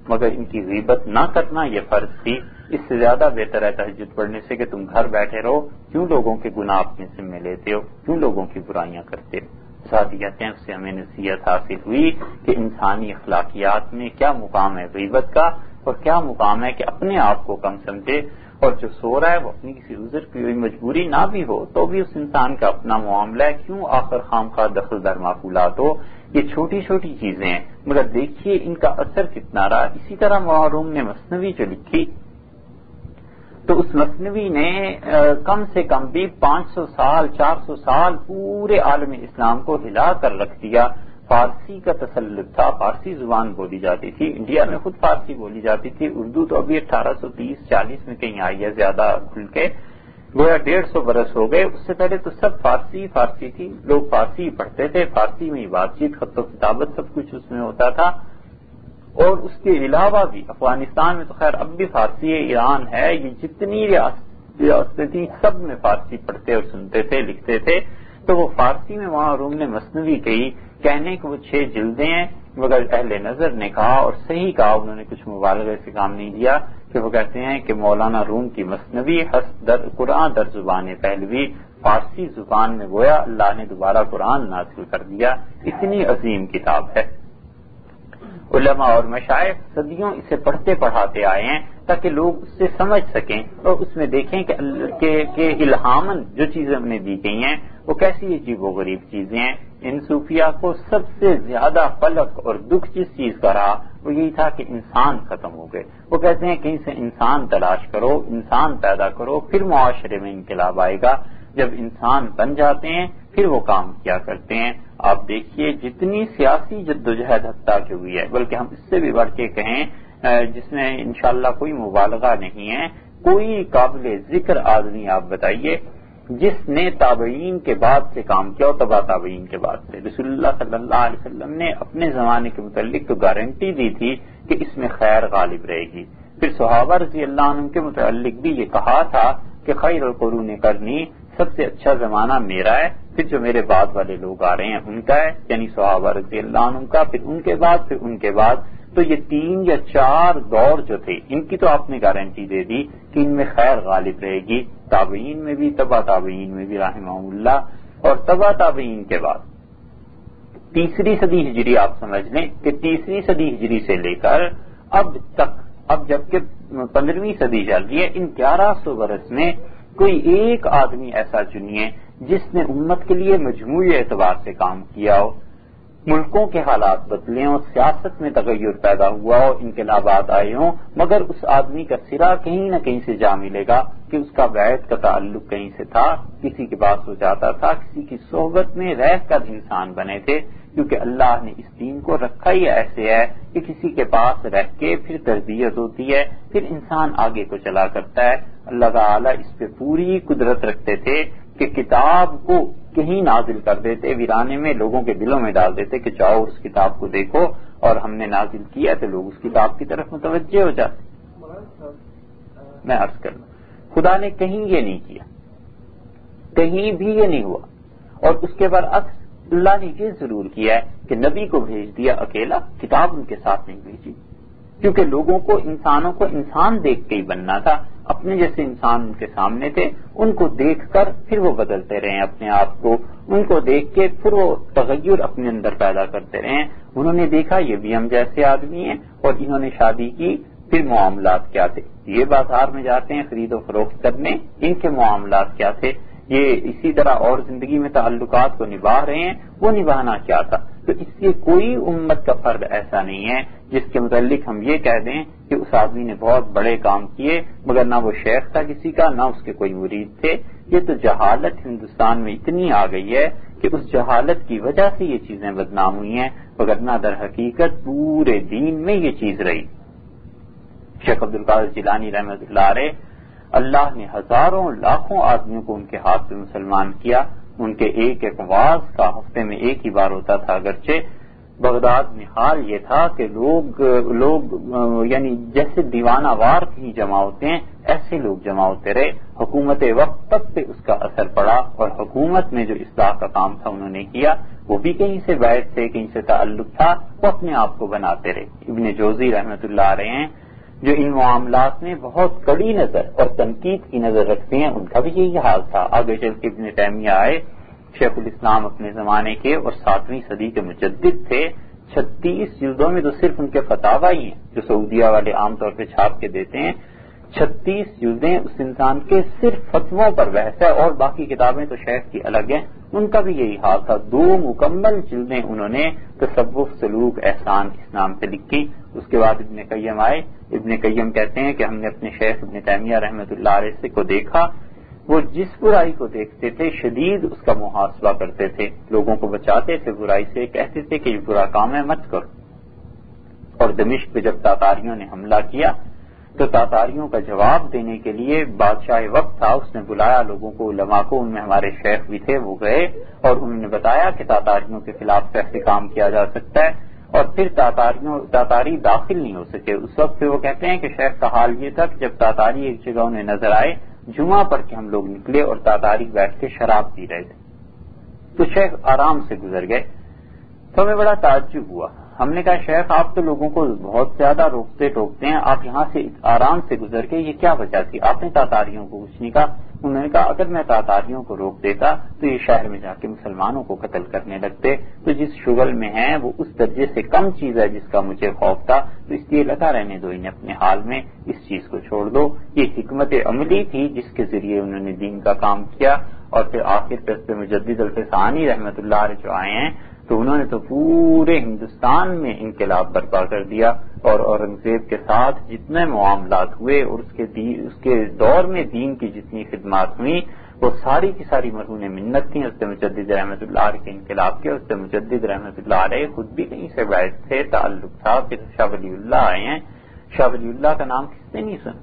مگر ان کی غیبت نہ کرنا یہ فرض تھی. اس سے زیادہ بہتر ہے تہجد پڑھنے سے کہ تم گھر بیٹھے رہو. کیوں لوگوں کے گناہ اپنے ذمہ لیتے ہو؟ کیوں لوگوں کی برائیاں کرتے ہو؟ ساتھ کہتے ہیں اس سے ہمیں نصیحت حاصل ہوئی کہ انسانی اخلاقیات میں کیا مقام ہے غیبت کا اور کیا مقام ہے کہ اپنے آپ کو کم سمجھے. اور جو سو رہا ہے وہ اپنی کسی عذر کی ہوئی مجبوری نہ بھی ہو تو بھی اس انسان کا اپنا معاملہ ہے. کیوں آخر خام خواہ دخل در معقولات ہو؟ یہ چھوٹی چھوٹی چیزیں ہیں مگر دیکھیے ان کا اثر کتنا رہا. اسی طرح معروم نے مثنوی جو لکھی تو اس مثنوی نے کم سے کم بھی پانچ سو سال چار سو سال پورے عالم اسلام کو ہلا کر رکھ دیا. فارسی کا تسلط تھا، فارسی زبان بولی جاتی تھی، انڈیا میں خود فارسی بولی جاتی تھی. اردو تو ابھی اٹھارہ سو تیس چالیس میں کہیں آئی ہے زیادہ کھل کے، گویا ڈیڑھ سو برس ہو گئے. اس سے پہلے تو سب فارسی فارسی تھی، لوگ فارسی پڑھتے تھے، فارسی میں ہی بات چیت خط و کتابت سب کچھ اس میں ہوتا تھا. اور اس کے علاوہ بھی افغانستان میں تو خیر اب بھی فارسی ہے، ایران ہے، یہ جتنی ریاستیں تھیں سب میں فارسی پڑھتے اور سنتے تھے لکھتے تھے. تو وہ فارسی میں وہاں روم نے مثنوی کہی، کہنے کہ وہ چھ جلدیں ہیں، مگر اہل نظر نے کہا اور صحیح کہا، انہوں نے کچھ مبالغے سے کام نہیں دیا کہ وہ کہتے ہیں کہ مولانا روم کی مثنوی حسب در قرآن در زبان پہلوی، فارسی زبان میں گویا اللہ نے دوبارہ قرآن نازل کر دیا. اتنی عظیم کتاب ہے. علماء اور مشائخ صدیوں اسے پڑھتے پڑھاتے آئے ہیں تاکہ لوگ اس سے سمجھ سکیں اور اس میں دیکھیں کہ, کہ, کہ الہاماً جو چیزیں ہم نے دی گئی ہیں وہ کیسی عجیب و غریب چیزیں ہیں. ان صوفیاء کو سب سے زیادہ قلق اور دکھ جس چیز کا رہا وہ یہی تھا کہ انسان ختم ہو گئے. وہ کہتے ہیں کہیں سے انسان تلاش کرو، انسان پیدا کرو، پھر معاشرے میں انقلاب آئے گا. جب انسان بن جاتے ہیں پھر وہ کام کیا کرتے ہیں. آپ دیکھیے جتنی سیاسی جدوجہد حتیٰ کی ہوئی ہے، بلکہ ہم اس سے بھی بڑھ کے کہیں جس میں انشاءاللہ کوئی مبالغہ نہیں ہے، کوئی قابل ذکر آدمی آپ بتائیے جس نے تابعین کے بعد سے کام کیا ہو، تبع تابعین کے بعد سے. رسول اللہ صلی اللہ علیہ وسلم نے اپنے زمانے کے متعلق تو گارنٹی دی تھی کہ اس میں خیر غالب رہے گی. پھر صحابہ رضی اللہ عنہ کے متعلق بھی یہ کہا تھا کہ خیر القرون قرنی، سب سے اچھا زمانہ میرا ہے، پھر جو میرے بعد والے لوگ آ رہے ہیں ان کا ہے، یعنی صحابہ رضی اللہ عنہ کا، پھر ان کے بعد، پھر ان کے بعد. تو یہ تین یا چار دور جو تھے ان کی تو آپ نے گارنٹی دے دی کہ ان میں خیر غالب رہے گی. تابعین میں بھی، تبع تابعین میں بھی رحمہ اللہ. اور تبع تابعین کے بعد تیسری صدی ہجری آپ سمجھ لیں کہ تیسری صدی ہجری سے لے کر اب تک، اب جبکہ پندرہویں صدی چل رہی ہے، ان گیارہ سو برس میں کوئی ایک آدمی ایسا چنیے جس نے امت کے لیے مجموعی اعتبار سے کام کیا ہو. ملکوں کے حالات بدلے ہوں، سیاست میں تغیر پیدا ہوا ہو، انقلابات آئے ہوں، مگر اس آدمی کا سرا کہیں نہ کہیں سے جا ملے گا کہ اس کا بیعت کا تعلق کہیں سے تھا، کسی کے پاس ہو جاتا تھا، کسی کی صحبت میں رہ کر انسان بنے تھے. کیونکہ اللہ نے اس دین کو رکھا ہی ایسے ہے کہ کسی کے پاس رہ کے پھر تربیت ہوتی ہے، پھر انسان آگے کو چلا کرتا ہے. اللہ تعالیٰ اس پہ پوری قدرت رکھتے تھے کہ کتاب کو کہیں نازل کر دیتے، ویرانے میں لوگوں کے دلوں میں ڈال دیتے کہ جاؤ اس کتاب کو دیکھو، اور ہم نے نازل کیا تو لوگ اس کتاب کی طرف متوجہ ہو جاتے. میں عرض کر لوں خدا نے کہیں یہ نہیں کیا، کہیں بھی یہ نہیں ہوا. اور اس کے برعکس اللہ نے یہ ضرور کیا ہے کہ نبی کو بھیج دیا اکیلا، کتاب ان کے ساتھ نہیں بھیجی، کیونکہ لوگوں کو، انسانوں کو انسان دیکھ کے ہی بننا تھا. اپنے جیسے انسان ان کے سامنے تھے، ان کو دیکھ کر پھر وہ بدلتے رہے اپنے آپ کو، ان کو دیکھ کے پھر وہ تغیر اپنے اندر پیدا کرتے رہے. انہوں نے دیکھا یہ بھی ہم جیسے آدمی ہیں، اور انہوں نے شادی کی، پھر معاملات کیا تھے، یہ بازار میں جاتے ہیں خرید و فروخت کرنے، ان کے معاملات کیا تھے، یہ اسی طرح اور زندگی میں تعلقات کو نبھا رہے ہیں، وہ نبھانا کیا تھا. تو اس لیے کوئی امت کا فرد ایسا نہیں ہے جس کے متعلق ہم یہ کہہ دیں کہ اس آدمی نے بہت بڑے کام کیے مگر نہ وہ شیخ تھا کسی کا، نہ اس کے کوئی مرید تھے. یہ تو جہالت ہندوستان میں اتنی آ گئی ہے کہ اس جہالت کی وجہ سے یہ چیزیں بدنام ہوئی ہیں، مگر نہ در حقیقت پورے دین میں یہ چیز رہی. شیخ عبد القادر جیلانی رحمۃ اللہ علیہ، اللہ نے ہزاروں لاکھوں آدمیوں کو ان کے ہاتھ پہ مسلمان کیا. ان کے ایک ایک واز کا ہفتے میں ایک ہی بار ہوتا تھا اگرچہ، بغداد میں حال یہ تھا کہ لوگ لوگ یعنی جیسے دیوانہ وار کہیں جمع ہوتے ہیں ایسے لوگ جمع ہوتے رہے. حکومت وقت تک پہ اس کا اثر پڑا اور حکومت میں جو اصلاح کا کام تھا انہوں نے کیا. وہ بھی کہیں سے بیعت سے کہیں سے تعلق تھا, وہ اپنے آپ کو بناتے رہے. ابن جوزی رحمۃ اللہ علیہ ہیں جو ان معاملات میں بہت کڑی نظر اور تنقید کی نظر رکھتے ہیں, ان کا بھی یہی حال تھا. آگے چل کے ابن تیمیہ آئے, شیخ الاسلام اپنے زمانے کے اور ساتویں صدی کے مجدد تھے. چھتیس جلدوں میں تو صرف ان کے فتاوی ہی ہیں جو سعودیہ والے عام طور پہ چھاپ کے دیتے ہیں. چھتیس جلدیں اس انسان کے صرف فتووں پر بحث ہے, اور باقی کتابیں تو شیخ کی الگ ہیں. ان کا بھی یہی حال تھا. دو مکمل جلدیں انہوں نے تصوف, سلوک, احسان اس نام سے لکھی. اس کے بعد ابن قیم آئے. ابن قیم کہتے ہیں کہ ہم نے اپنے شیخ ابن تیمیہ رحمۃ اللہ علیہ سے کو دیکھا, وہ جس برائی کو دیکھتے تھے شدید اس کا محاسبہ کرتے تھے, لوگوں کو بچاتے تھے برائی سے, کہتے تھے کہ یہ برا کام ہے مت کرو. اور دمشق پہ جب تاتاریوں نے حملہ کیا تو تاتاریوں کا جواب دینے کے لیے بادشاہ وقت تھا, اس نے بلایا لوگوں کو, علماء کو, ان میں ہمارے شیخ بھی تھے, وہ گئے اور انہوں نے بتایا کہ تاتاریوں کے خلاف کیسے کام کیا جا سکتا ہے. اور پھر تاتاریوں تاتاری داخل نہیں ہو سکے. اس وقت پہ وہ کہتے ہیں کہ شیخ کا حال یہ تھا کہ جب تاتاری ایک جگہ انہیں نظر آئے, جمعہ پڑھ کے ہم لوگ نکلے اور تاتاری بیٹھ کے شراب پی رہے تھے, تو شیخ آرام سے گزر گئے. تو ہمیں بڑا تعجب ہوا. ہم نے کہا شیخ آپ تو لوگوں کو بہت زیادہ روکتے ٹوکتے ہیں, آپ یہاں سے آرام سے گزر کے یہ کیا وجہ تھی؟ آپ نے تاتاریوں کو کچھ نہیں کہا. انہوں نے کہا اگر میں تاتاریوں کو روک دیتا تو یہ شہر میں جا کے مسلمانوں کو قتل کرنے لگتے, تو جس شغل میں ہیں وہ اس درجے سے کم چیز ہے جس کا مجھے خوف تھا, تو اس لیے لگا رہنے دو انہیں اپنے حال میں, اس چیز کو چھوڑ دو. یہ حکمت عملی تھی جس کے ذریعے انہوں نے دین کا کام کیا. اور پھر آخر پہ اس پہ مجدد الفسانی رحمۃ اللہ علیہ جو آئے ہیں تو انہوں نے تو پورے ہندوستان میں انقلاب برپا کر دیا, اور اورنگزیب کے ساتھ جتنے معاملات ہوئے اور اس کے اس کے دور میں دین کی جتنی خدمات ہوئی وہ ساری کی ساری مرہون منت تھیں. حضرت مجدد رحمۃ اللہ علیہ کے انقلاب کے. حضرت مجدد رحمۃ اللہ علیہ خود بھی کہیں سے بیعت تھے, تعلق تھا. پھر شاہ ولی اللہ آئے ہیں. شاہ ولی اللہ کا نام کس نے نہیں سنا؟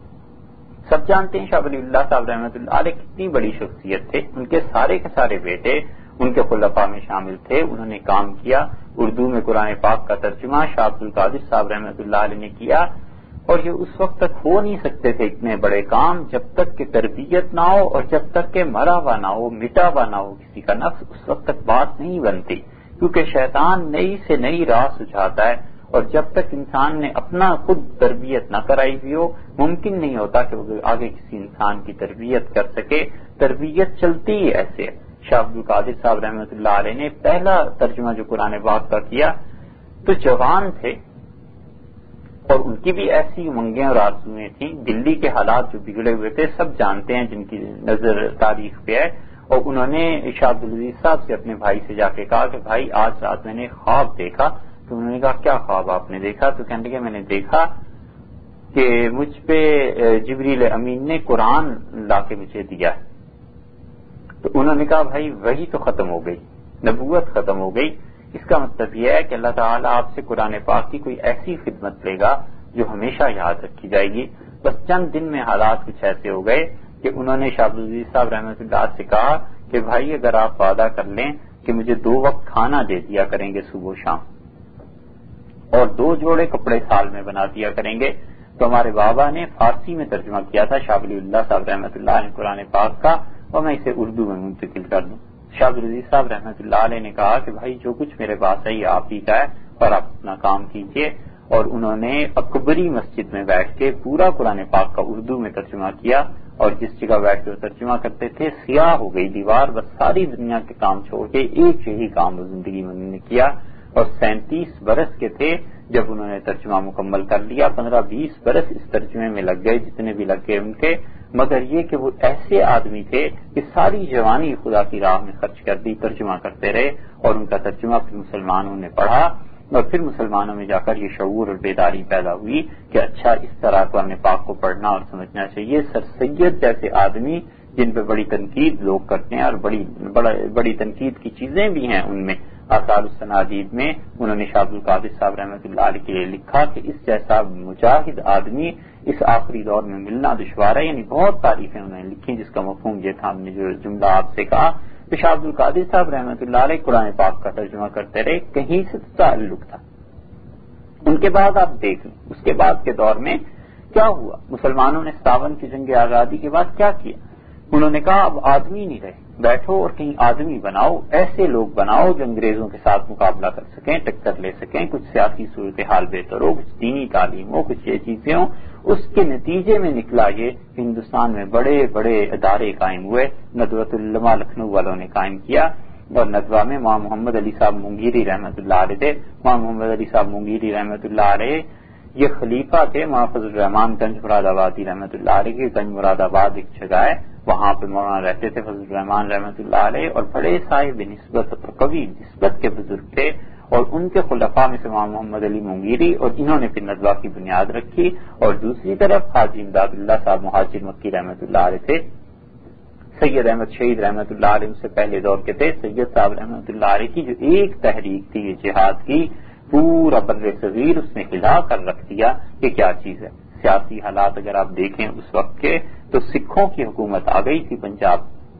سب جانتے ہیں شاہ ولی اللہ صاحب رحمۃ اللہ علیہ کتنی بڑی شخصیت تھے. ان کے سارے کے سارے بیٹے ان کے خلفاء میں شامل تھے, انہوں نے کام کیا. اردو میں قرآن پاک کا ترجمہ شاہ عبد القادر صاحب رحمۃ اللہ علیہ نے کیا, اور یہ اس وقت تک ہو نہیں سکتے تھے اتنے بڑے کام جب تک کہ تربیت نہ ہو اور جب تک کہ مرا ہوا نہ ہو, مٹا ہوا نہ ہو کسی کا نفس, اس وقت تک بات نہیں بنتی. کیونکہ شیطان نئی سے نئی راہ سجھاتا ہے, اور جب تک انسان نے اپنا خود تربیت نہ کرائی ہوئی ہو ممکن نہیں ہوتا کہ وہ آگے کسی انسان کی تربیت کر سکے. تربیت چلتی ہی ایسے ہے. شاہ عبد القادر صاحب رحمۃ اللہ علیہ نے پہلا ترجمہ جو قرآن پاک کا کیا تو جوان تھے, اور ان کی بھی ایسی امنگیں اور آرزوئیں تھیں. دلی کے حالات جو بگڑے ہوئے تھے سب جانتے ہیں جن کی نظر تاریخ پہ ہے. اور انہوں نے شاہ عبدالعزیز صاحب سے اپنے بھائی سے جا کے کہا کہ بھائی آج رات میں نے خواب دیکھا. تو انہوں نے کہا کیا خواب آپ نے دیکھا؟ تو کہنے لگے میں نے دیکھا کہ مجھ پہ جبریل امین نے قرآن لا کے مجھے دیا ہے. تو انہوں نے کہا بھائی وہی تو ختم ہو گئی, نبوت ختم ہو گئی. اس کا مطلب یہ ہے کہ اللہ تعالیٰ آپ سے قرآن پاک کی کوئی ایسی خدمت لے گا جو ہمیشہ یاد رکھی جائے گی. بس چند دن میں حالات کچھ ایسے ہو گئے کہ انہوں نے شاہ عبدالعزیز صاحب رحمۃ اللہ سے کہا کہ بھائی اگر آپ وعدہ کر لیں کہ مجھے دو وقت کھانا دے دیا کریں گے صبح و شام, اور دو جوڑے کپڑے سال میں بنا دیا کریں گے. تو ہمارے بابا نے فارسی میں ترجمہ کیا تھا شاہ ولی اللہ صاحب رحمۃ اللہ علیہ قرآن پاک کا, اور میں اسے اردو میں منتقل کر دوں. شاہ عبدالعزیز صاحب رحمۃ اللہ علیہ نے کہا کہ بھائی جو کچھ میرے پاس ہے یہ آپ ہی کا ہے اور آپ اپنا کام کیجیے. اور انہوں نے اکبری مسجد میں بیٹھ کے پورا قرآن پاک کا اردو میں ترجمہ کیا, اور جس جگہ بیٹھ کے وہ ترجمہ کرتے تھے سیاہ ہو گئی دیوار. بس ساری دنیا کے کام چھوڑ کے ایک یہی کام وہ زندگی میں انہوں نے کیا, اور سینتیس برس کے تھے جب انہوں نے ترجمہ مکمل کر لیا. پندرہ بیس برس اس ترجمے میں لگ گئے جتنے بھی لگ گئے ان کے, مگر یہ کہ وہ ایسے آدمی تھے کہ ساری جوانی خدا کی راہ میں خرچ کر دی, ترجمہ کرتے رہے, اور ان کا ترجمہ پھر مسلمانوں نے پڑھا, اور پھر مسلمانوں میں جا کر یہ شعور اور بیداری پیدا ہوئی کہ اچھا اس طرح قرآن پاک کو پڑھنا اور سمجھنا چاہیے. سر سید جیسے آدمی جن پہ بڑی تنقید لوگ کرتے ہیں, اور بڑی بڑا بڑی تنقید کی چیزیں بھی ہیں ان میں, آثار السنادید میں انہوں نے شاہ عبد القادر صاحب رحمۃ اللہ علیہ کے لیے لکھا کہ اس جیسا مجاہد آدمی اس آخری دور میں ملنا دشوار ہے. یعنی بہت تعریفیں انہوں نے لکھی جس کا مفہوم یہ تھا, ہم نے جو جملہ آپ سے کہا تو شاہ عبد القادر صاحب رحمۃ اللہ علیہ قرآن پاک کا ترجمہ کرتے رہے، کہیں سے تعلق تھا۔ ان کے بعد آپ دیکھ لیں اس کے بعد کے دور میں کیا ہوا، مسلمانوں نے ستاون کی جنگ آزادی کے بعد کیا کیا، انہوں نے کہا اب آدمی نہیں رہے، بیٹھو اور کہیں آدمی بناؤ، ایسے لوگ بناؤ جو انگریزوں کے ساتھ مقابلہ کر سکیں، ٹکر لے سکیں، کچھ سیاسی صورتحال بہتر ہو، کچھ دینی تعلیم ہو، کچھ یہ چیزیں ہوں۔ اس کے نتیجے میں نکلا یہ کہ ہندوستان میں بڑے بڑے ادارے قائم ہوئے، ندوۃ العلماء لکھنؤ والوں نے قائم کیا، اور ندوہ میں مولانا محمد علی صاحب مونگیری رحمۃ اللہ علیہ تھے۔ مولانا محمد علی صاحب مونگیری رحمۃ اللہ علیہ یہ خلیفہ تھے مولانا فضل الرحمان گنج مراد آبادی رحمۃ اللہ علیہ کی، گنج مراد آباد ایک جگہ ہے، وہاں پہ مولانا رہتے تھے فضل الرحمان رحمۃ اللہ علیہ، اور بڑے صاحب نسبت اور قوی نسبت کے بزرگ تھے، اور ان کے خلفاء میں سے مولانا محمد علی مونگیری، اور انہوں نے پھر ندوہ کی بنیاد رکھی۔ اور دوسری طرف حاجی امداد اللہ صاحب مہاجر مکی رحمۃ اللہ علیہ تھے، سید احمد شہید رحمۃ اللہ علیہ ان سے پہلے دور کے تھے، سید صاحب رحمۃ اللہ علیہ کی جو ایک تحریک تھی یہ جہاد کی، پورا بر صغیر اس نے ہلا کر رکھ دیا کہ کیا چیز ہے۔ سیاسی حالات اگر آپ دیکھیں اس وقت کے تو سکھوں کی حکومت آ گئی تھی پنجاب،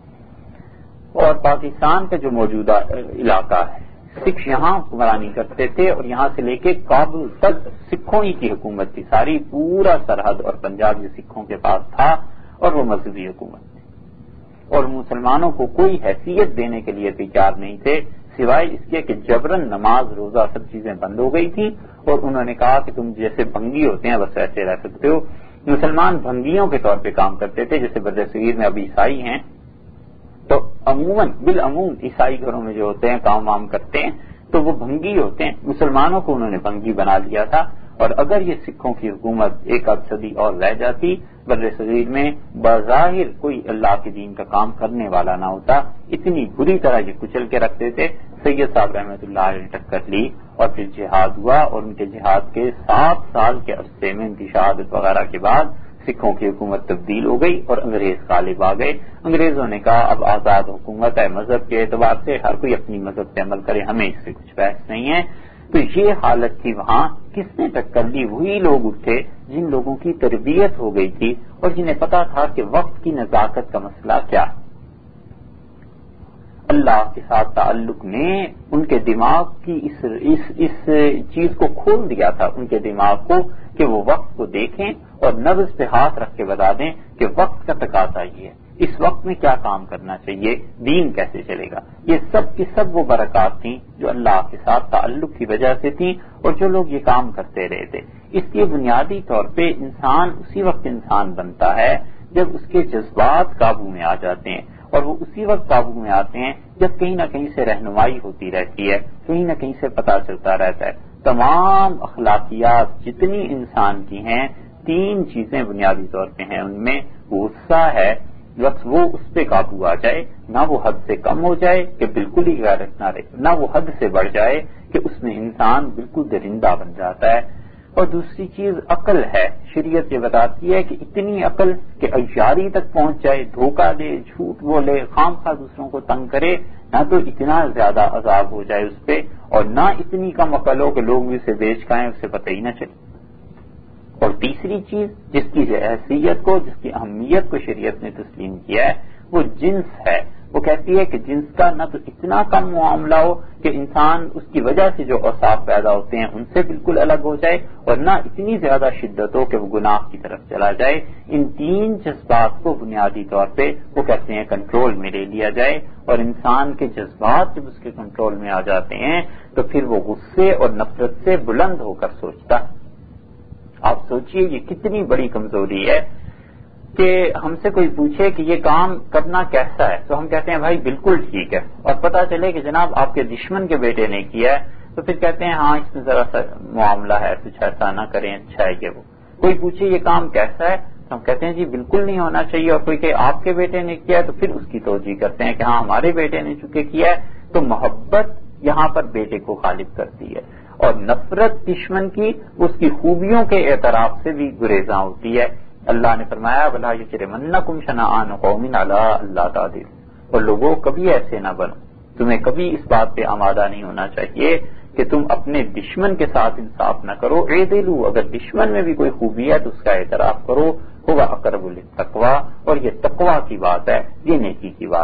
اور پاکستان کا جو موجودہ علاقہ ہے سکھ یہاں حکمرانی کرتے تھے، اور یہاں سے لے کے کابل تک سکھوں ہی کی حکومت تھی، ساری پورا سرحد اور پنجاب جو سکھوں کے پاس تھا، اور وہ مذہبی حکومت تھی، اور مسلمانوں کو کوئی حیثیت دینے کے لیے تیار نہیں تھے سوائے اس کے کہ جبرن نماز روزہ سب چیزیں بند ہو گئی تھی، اور انہوں نے کہا کہ تم جیسے بھنگی ہوتے ہیں بس ایسے رہ سکتے ہو۔ مسلمان بھنگیوں کے طور پہ کام کرتے تھے، جیسے بر صغیر میں اب عیسائی ہیں تو عموماً بالعموم عیسائی گھروں میں جو ہوتے ہیں کام وام کرتے ہیں تو وہ بھنگی ہوتے ہیں، مسلمانوں کو انہوں نے بھنگی بنا لیا تھا۔ اور اگر یہ سکھوں کی حکومت ایک آدھ صدی اور رہ جاتی بر صغیر میں، بظاہر کوئی اللہ کے دین کا کام کرنے والا نہ ہوتا، اتنی بری طرح یہ کچل کے رکھتے تھے۔ سید صاحب رحمۃ اللہ علیہ نے ٹکر لی، اور پھر جہاد ہوا، اور ان کے جہاد کے سات سال کے عرصے میں ان کی شہادت وغیرہ کے بعد سکھوں کی حکومت تبدیل ہو گئی اور انگریز غالب آ گئے۔ انگریزوں نے کہا اب آزاد حکومت ہے، مذہب کے اعتبار سے ہر کوئی اپنی مذہب پہ عمل کرے، ہمیں اس سے کچھ بحث نہیں ہے۔ تو یہ حالت تھی وہاں، کس نے ٹکر لی؟ وہی لوگ اٹھے جن لوگوں کی تربیت ہو گئی تھی اور جنہیں پتا تھا کہ وقت کی نزاکت کا مسئلہ کیا ہے۔ اللہ کے ساتھ تعلق نے ان کے دماغ کی اس, اس, اس چیز کو کھول دیا تھا، ان کے دماغ کو، کہ وہ وقت کو دیکھیں اور نبض پہ ہاتھ رکھ کے بتا دیں کہ وقت کا تقاضا یہ ہے، اس وقت میں کیا کام کرنا چاہیے، دین کیسے چلے گا۔ یہ سب کی سب وہ برکات تھیں جو اللہ کے ساتھ تعلق کی وجہ سے تھیں، اور جو لوگ یہ کام کرتے رہے تھے۔ اس لیے بنیادی طور پہ انسان اسی وقت انسان بنتا ہے جب اس کے جذبات قابو میں آ جاتے ہیں، اور وہ اسی وقت قابو میں آتے ہیں جب کہیں نہ کہیں سے رہنمائی ہوتی رہتی ہے، کہیں نہ کہیں سے پتہ چلتا رہتا ہے۔ تمام اخلاقیات جتنی انسان کی ہیں، تین چیزیں بنیادی طور پہ ہیں، ان میں غصہ ہے، بس وہ اس پہ قابو آ جائے، نہ وہ حد سے کم ہو جائے کہ بالکل ہی غیرت نہ رہے، نہ وہ حد سے بڑھ جائے کہ اس میں انسان بالکل درندہ بن جاتا ہے۔ اور دوسری چیز عقل ہے، شریعت یہ بتاتی ہے کہ اتنی عقل کہ عیاری تک پہنچ جائے، دھوکہ دے، جھوٹ بولے، خام خواہ دوسروں کو تنگ کرے، نہ تو اتنا زیادہ عذاب ہو جائے اس پہ، اور نہ اتنی کم عقل ہو کہ لوگ بھی اسے بیچ کھائیں، اسے پتہ ہی نہ چلے۔ اور تیسری چیز جس کی حیثیت کو، جس کی اہمیت کو شریعت نے تسلیم کیا ہے، وہ جنس ہے۔ وہ کہتی ہے کہ جنس کا نہ تو اتنا کم معاملہ ہو کہ انسان اس کی وجہ سے جو اوصاف پیدا ہوتے ہیں ان سے بالکل الگ ہو جائے، اور نہ اتنی زیادہ شدت ہو کہ وہ گناہ کی طرف چلا جائے۔ ان تین جذبات کو بنیادی طور پہ وہ کہتے ہیں کنٹرول میں لے لیا جائے، اور انسان کے جذبات جب اس کے کنٹرول میں آ جاتے ہیں تو پھر وہ غصے اور نفرت سے بلند ہو کر سوچتا ہے۔ آپ سوچئے یہ کتنی بڑی کمزوری ہے کہ ہم سے کوئی پوچھے کہ یہ کام کرنا کیسا ہے تو ہم کہتے ہیں بھائی بالکل ٹھیک ہے، اور پتہ چلے کہ جناب آپ کے دشمن کے بیٹے نے کیا ہے تو پھر کہتے ہیں ہاں اس میں ذرا سا معاملہ ہے، کچھ ایسا نہ کریں، اچھا ہے کہ وہ کوئی پوچھے یہ کام کیسا ہے تو ہم کہتے ہیں جی بالکل نہیں ہونا چاہیے، اور کوئی کہ آپ کے بیٹے نے کیا ہے تو پھر اس کی توجیہ کرتے ہیں کہ ہاں ہمارے بیٹے نے چونکہ کیا ہے۔ تو محبت یہاں پر بیٹے کو غالب کرتی ہے، اور نفرت دشمن کی اس کی خوبیوں کے اعتراف سے بھی گریزاں ہوتی ہے۔ اللہ نے فرمایا وَلَا يَجْرِمَنَّكُمْ شَنَآنُ قَوْمٍ عَلَىٰ أَلَّا تَعْدِلُوا، اور لوگوں کبھی ایسے نہ بنو، تمہیں کبھی اس بات پہ آمادہ نہیں ہونا چاہیے کہ تم اپنے دشمن کے ساتھ انصاف نہ کرو۔ اعدلوا، اگر دشمن میں بھی کوئی خوبی ہے تو اس کا اعتراف کرو، هُوَ أَقْرَبُ لِلتَّقْوَىٰ، اور یہ تقویٰ کی بات ہے، یہ نیکی کی بات ہے۔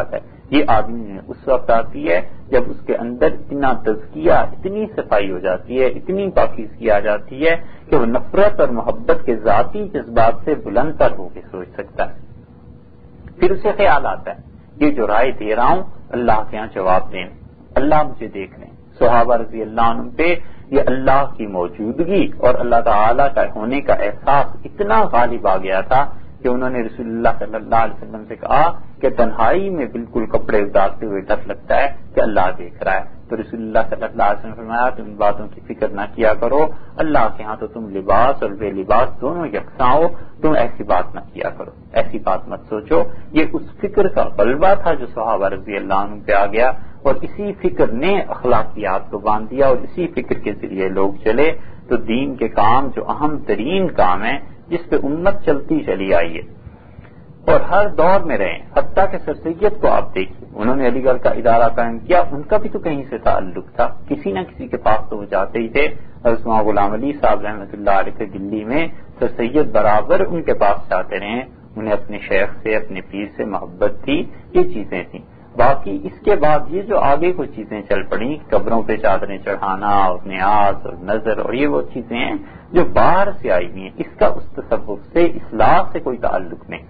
یہ آدمی اس وقت آتی ہے جب اس کے اندر اتنا تزکیہ، اتنی صفائی ہو جاتی ہے، اتنی پاکیزگی آ جاتی ہے کہ وہ نفرت اور محبت کے ذاتی جذبات سے بلند تر ہو کے سوچ سکتا ہے. پھر اسے خیال آتا ہے یہ جو رائے دے رہا ہوں اللہ کے ہاں جواب دیں، اللہ مجھے دیکھ لیں. صحابہ رضی اللہ عنہ پہ یہ اللہ کی موجودگی اور اللہ تعالی کا ہونے کا احساس اتنا غالب آ گیا تھا کہ انہوں نے رسول اللہ صلی اللہ علیہ وسلم سے کہا کہ تنہائی میں بالکل کپڑے اتارتے ہوئے ڈر لگتا ہے کہ اللہ دیکھ رہا ہے. تو رسول اللہ صلی اللہ علیہ وسلم نے فرمایا تم ان باتوں کی فکر نہ کیا کرو، اللہ کے ہاں تو تم لباس اور بے لباس دونوں یکساں ہو، تم ایسی بات نہ کیا کرو، ایسی بات مت سوچو. یہ اس فکر کا غلبہ تھا جو صحابہ رضی اللہ عنہ پہ آ گیا، اور اسی فکر نے اخلاقیات کو باندھ دیا، اور اسی فکر کے ذریعے لوگ چلے تو دین کے کام جو اہم ترین کام ہے جس پہ امت چلتی چلی آئی ہے اور ہر دور میں رہے، حتیٰ کہ سر سید کو آپ دیکھیے، انہوں نے علی گڑھ کا ادارہ قائم کیا، ان کا بھی تو کہیں سے تعلق تھا، کسی نہ کسی کے پاس تو وہ جاتے ہی تھے. حضرت مولانا غلام علی صاحب رحمۃ اللہ علیہ کے دلی میں سر سید برابر ان کے پاس جاتے رہے، انہیں اپنے شیخ سے اپنے پیر سے محبت تھی. یہ چیزیں تھیں. باقی اس کے بعد یہ جو آگے کچھ چیزیں چل پڑیں، قبروں پہ چادریں چڑھانا اور نیاز اور نظر اور یہ وہ چیزیں ہیں جو باہر سے آئی ہوئی ہیں، اس کا اس تصوف سے اصلاح سے کوئی تعلق نہیں.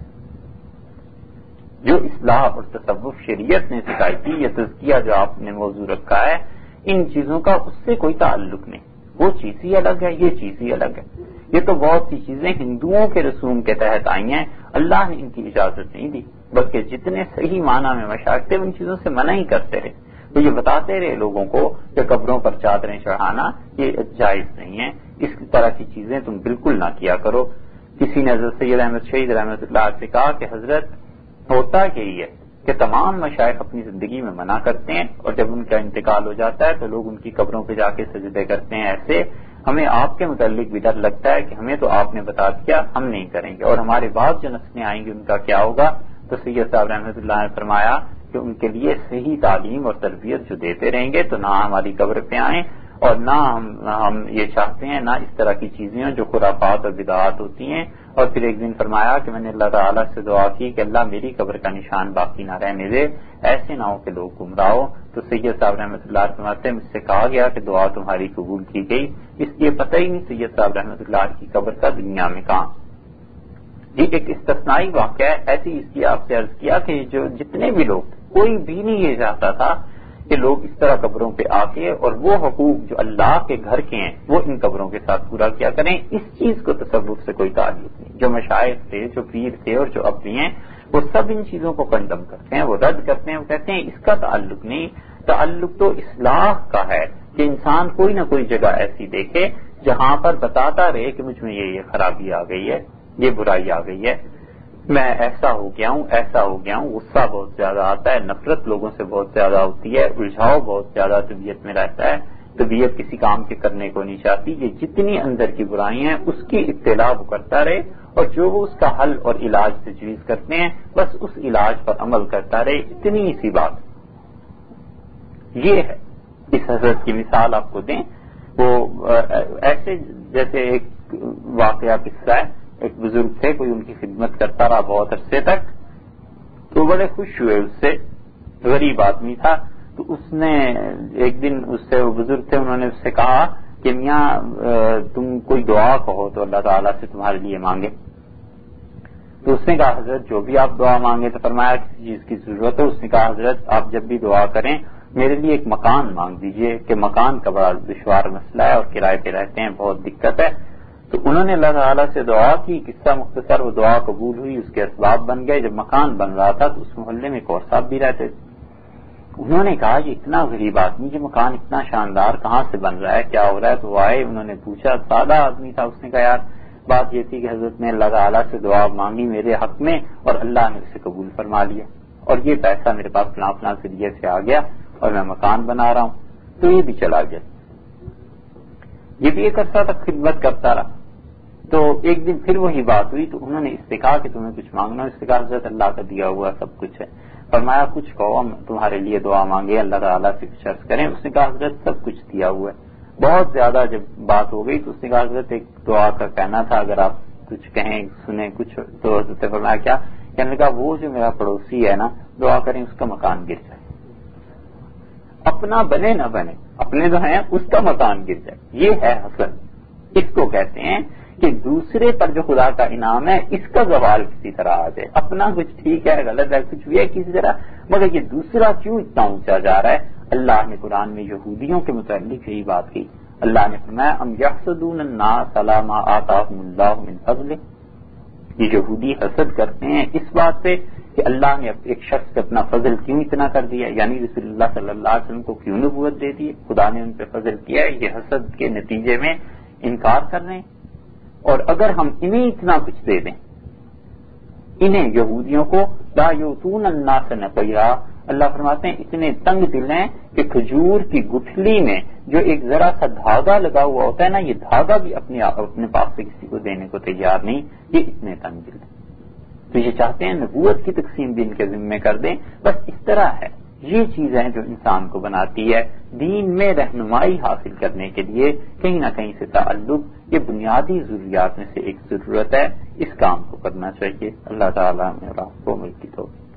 جو اصلاح اور تصوف شریعت نے سکھائی تھی، یہ تزکیہ جو آپ نے موضوع رکھا ہے، ان چیزوں کا اس سے کوئی تعلق نہیں. وہ چیز ہی الگ ہے، یہ چیز ہی الگ ہے. یہ تو بہت سی چیزیں ہندوؤں کے رسوم کے تحت آئی ہیں، اللہ نے ان کی اجازت نہیں دی، بلکہ جتنے صحیح معنی میں مشائخ تھے ان چیزوں سے منع ہی کرتے رہے. تو یہ بتاتے رہے لوگوں کو کہ قبروں پر چادریں چڑھانا یہ جائز نہیں ہے، اس طرح کی چیزیں تم بالکل نہ کیا کرو. کسی نے حضرت سید احمد شہید رحمۃ اللہ علیہ سے کہا کہ حضرت ہوتا یہی ہے کہ تمام مشائخ اپنی زندگی میں منع کرتے ہیں اور جب ان کا انتقال ہو جاتا ہے تو لوگ ان کی قبروں پہ جا کے سجدے کرتے ہیں. ایسے ہمیں آپ کے متعلق بھی ڈر لگتا ہے کہ ہمیں تو آپ نے بتا دیا، ہم نہیں کریں گے، اور ہمارے بعد جو نسلیں آئیں گی ان کا کیا ہوگا. تو سید صاحب رحمۃ اللہ نے فرمایا کہ ان کے لیے صحیح تعلیم اور تربیت جو دیتے رہیں گے تو نہ ہماری قبر پہ آئیں، اور نہ ہم ہم یہ چاہتے ہیں نہ اس طرح کی چیزیں جو خرافات اور بدعات ہوتی ہیں. اور پھر ایک دن فرمایا کہ میں نے اللہ تعالیٰ سے دعا کی کہ اللہ میری قبر کا نشان باقی نہ رہنے دے، ایسے نہ ہو کہ لوگ گمراہ ہو. تو سید صاحب رحمۃ اللہ فرماتے ہیں مجھ سے کہا گیا کہ دعا تمہاری قبول کی گئی، اس لیے پتہ ہی نہیں سید صاحب رحمۃ اللہ کی قبر کا دنیا میں کہاں. یہ ایک استثنائی واقعہ ہے. ایسی اس کی آپ سے عرض کیا کہ جو جتنے بھی لوگ کوئی بھی نہیں یہ چاہتا تھا کہ لوگ اس طرح قبروں پہ آ کے اور وہ حقوق جو اللہ کے گھر کے ہیں وہ ان قبروں کے ساتھ پورا کیا کریں. اس چیز کو تصوف سے کوئی تعلق نہیں. جو مشائخ تھے، جو پیر تھے اور جو اب بھی ہیں وہ سب ان چیزوں کو کنڈم کرتے ہیں، وہ رد کرتے ہیں، وہ کہتے ہیں اس کا تعلق نہیں. تعلق تو اصلاح کا ہے کہ انسان کوئی نہ کوئی جگہ ایسی دیکھے جہاں پر بتاتا رہے کہ مجھ میں یہ یہ خرابی آ گئی ہے، یہ برائی آ گئی ہے، میں ایسا ہو گیا ہوں، ایسا ہو گیا ہوں. غصہ بہت زیادہ آتا ہے، نفرت لوگوں سے بہت زیادہ ہوتی ہے، الجھاؤ بہت زیادہ طبیعت میں رہتا ہے، طبیعت کسی کام کے کرنے کو نہیں چاہتی. یہ جتنی اندر کی برائیاں ہیں اس کی اطلاع وہ کرتا رہے، اور جو وہ اس کا حل اور علاج تجویز کرتے ہیں بس اس علاج پر عمل کرتا رہے. اتنی سی بات یہ ہے. اس حضرت کی مثال آپ کو دیں، وہ ایسے جیسے ایک واقعہ قصہ ہے. ایک بزرگ تھے، کوئی ان کی خدمت کرتا رہا بہت عرصے تک، تو بڑے خوش ہوئے اس سے. غریب آدمی تھا، تو اس نے ایک دن اس سے، وہ بزرگ تھے، انہوں نے اس سے کہا کہ میاں تم کوئی دعا کہو تو اللہ تعالیٰ سے تمہارے لیے مانگے. تو اس نے کہا حضرت جو بھی آپ دعا مانگے. تو فرمایا کسی چیز کی ضرورت ہے. اس نے کہا حضرت آپ جب بھی دعا کریں میرے لیے ایک مکان مانگ دیجئے کہ مکان کا بڑا دشوار مسئلہ ہے اور کرائے پہ رہتے ہیں، بہت دقت ہے. تو انہوں نے اللہ تعالیٰ سے دعا کی. قصہ مختصر، وہ دعا قبول ہوئی، اس کے اسباب بن گئے. جب مکان بن رہا تھا تو اس محلے میں ایک اور صاحب بھی رہتے تھے. انہوں نے کہا یہ اتنا غریب آدمی، یہ مکان اتنا شاندار کہاں سے بن رہا ہے، کیا ہو رہا ہے. تو وہ آئے، انہوں نے پوچھا. سادہ آدمی تھا. اس نے کہا یار بات یہ تھی کہ حضرت نے اللہ تعالیٰ سے دعا مانگی میرے حق میں اور اللہ نے اسے قبول فرما لیا، اور یہ پیسہ میرے پاس فلاں فلاں ذریعے سے آ گیا اور میں مکان بنا رہا ہوں. تو یہ بھی چلا گیا. یہ بھی ایک عرصہ تک خدمت کرتا رہا. تو ایک دن پھر وہی بات ہوئی. تو انہوں نے اس سے کہا کہ تمہیں کچھ مانگنا. اس سے کہا حضرت اللہ کا دیا ہوا سب کچھ ہے. فرمایا کچھ کہو، ہم تمہارے لیے دعا مانگے، اللہ تعالیٰ سے کچھ عرض کریں. اس نے کہا حضرت سب کچھ دیا ہوا ہے. بہت زیادہ جب بات ہو گئی تو اس نے کہا حضرت ایک دعا کا کہنا تھا، اگر آپ کچھ کہیں سنیں کچھ. تو حضرت فرمایا کیا؟ کہنے لگا وہ جو میرا پڑوسی ہے نا دعا کریں اس کا مکان گر جائے. اپنا بنے نہ بنے، اپنے جو ہیں اس کا مکان گر جائے، یہ ہے حسد. اس کو کہتے ہیں کہ دوسرے پر جو خدا کا انعام ہے اس کا زوال کسی طرح آ جائے. اپنا کچھ ٹھیک ہے، غلط ہے، کچھ بھی ہے کسی طرح، مگر یہ دوسرا کیوں اتنا اونچا جا رہا ہے. اللہ نے قرآن میں یہودیوں کے متعلق یہی بات کی. اللہ نے فرمایا ام یحسدون الناس علی ما آتاہم اللہ من فضلہ، یہ یہودی حسد کرتے ہیں اس بات سے کہ اللہ نے ایک شخص پہ اپنا فضل کیوں اتنا کر دیا، یعنی رسول اللہ صلی اللہ علیہ وسلم کو کیوں نبوت دے دی، خدا نے ان پہ فضل کیا ہے. یہ حسد کے نتیجے میں انکار کر رہے ہیں. اور اگر ہم انہیں اتنا کچھ دے دیں، انہیں یہودیوں کو لا یؤتون الناس نقیرا، اللہ فرماتے ہیں اتنے تنگ دل ہیں کہ کھجور کی گٹھلی میں جو ایک ذرا سا دھاگا لگا ہوا ہوتا ہے نا، یہ دھاگا بھی اپنے اپنے پاس سے کسی کو دینے کو تیار نہیں. یہ اتنے تنگ دل ہیں. تو یہ چاہتے ہیں نبوت کی تقسیم دین کے ذمے کر دیں. بس اس طرح ہے. یہ چیزیں جو انسان کو بناتی ہے دین میں رہنمائی حاصل کرنے کے لیے کہیں نہ کہیں سے تعلق، یہ بنیادی ضروریات میں سے ایک ضرورت ہے. اس کام کو کرنا چاہیے. اللہ تعالیٰ نے آپ کو ملک کی توفیق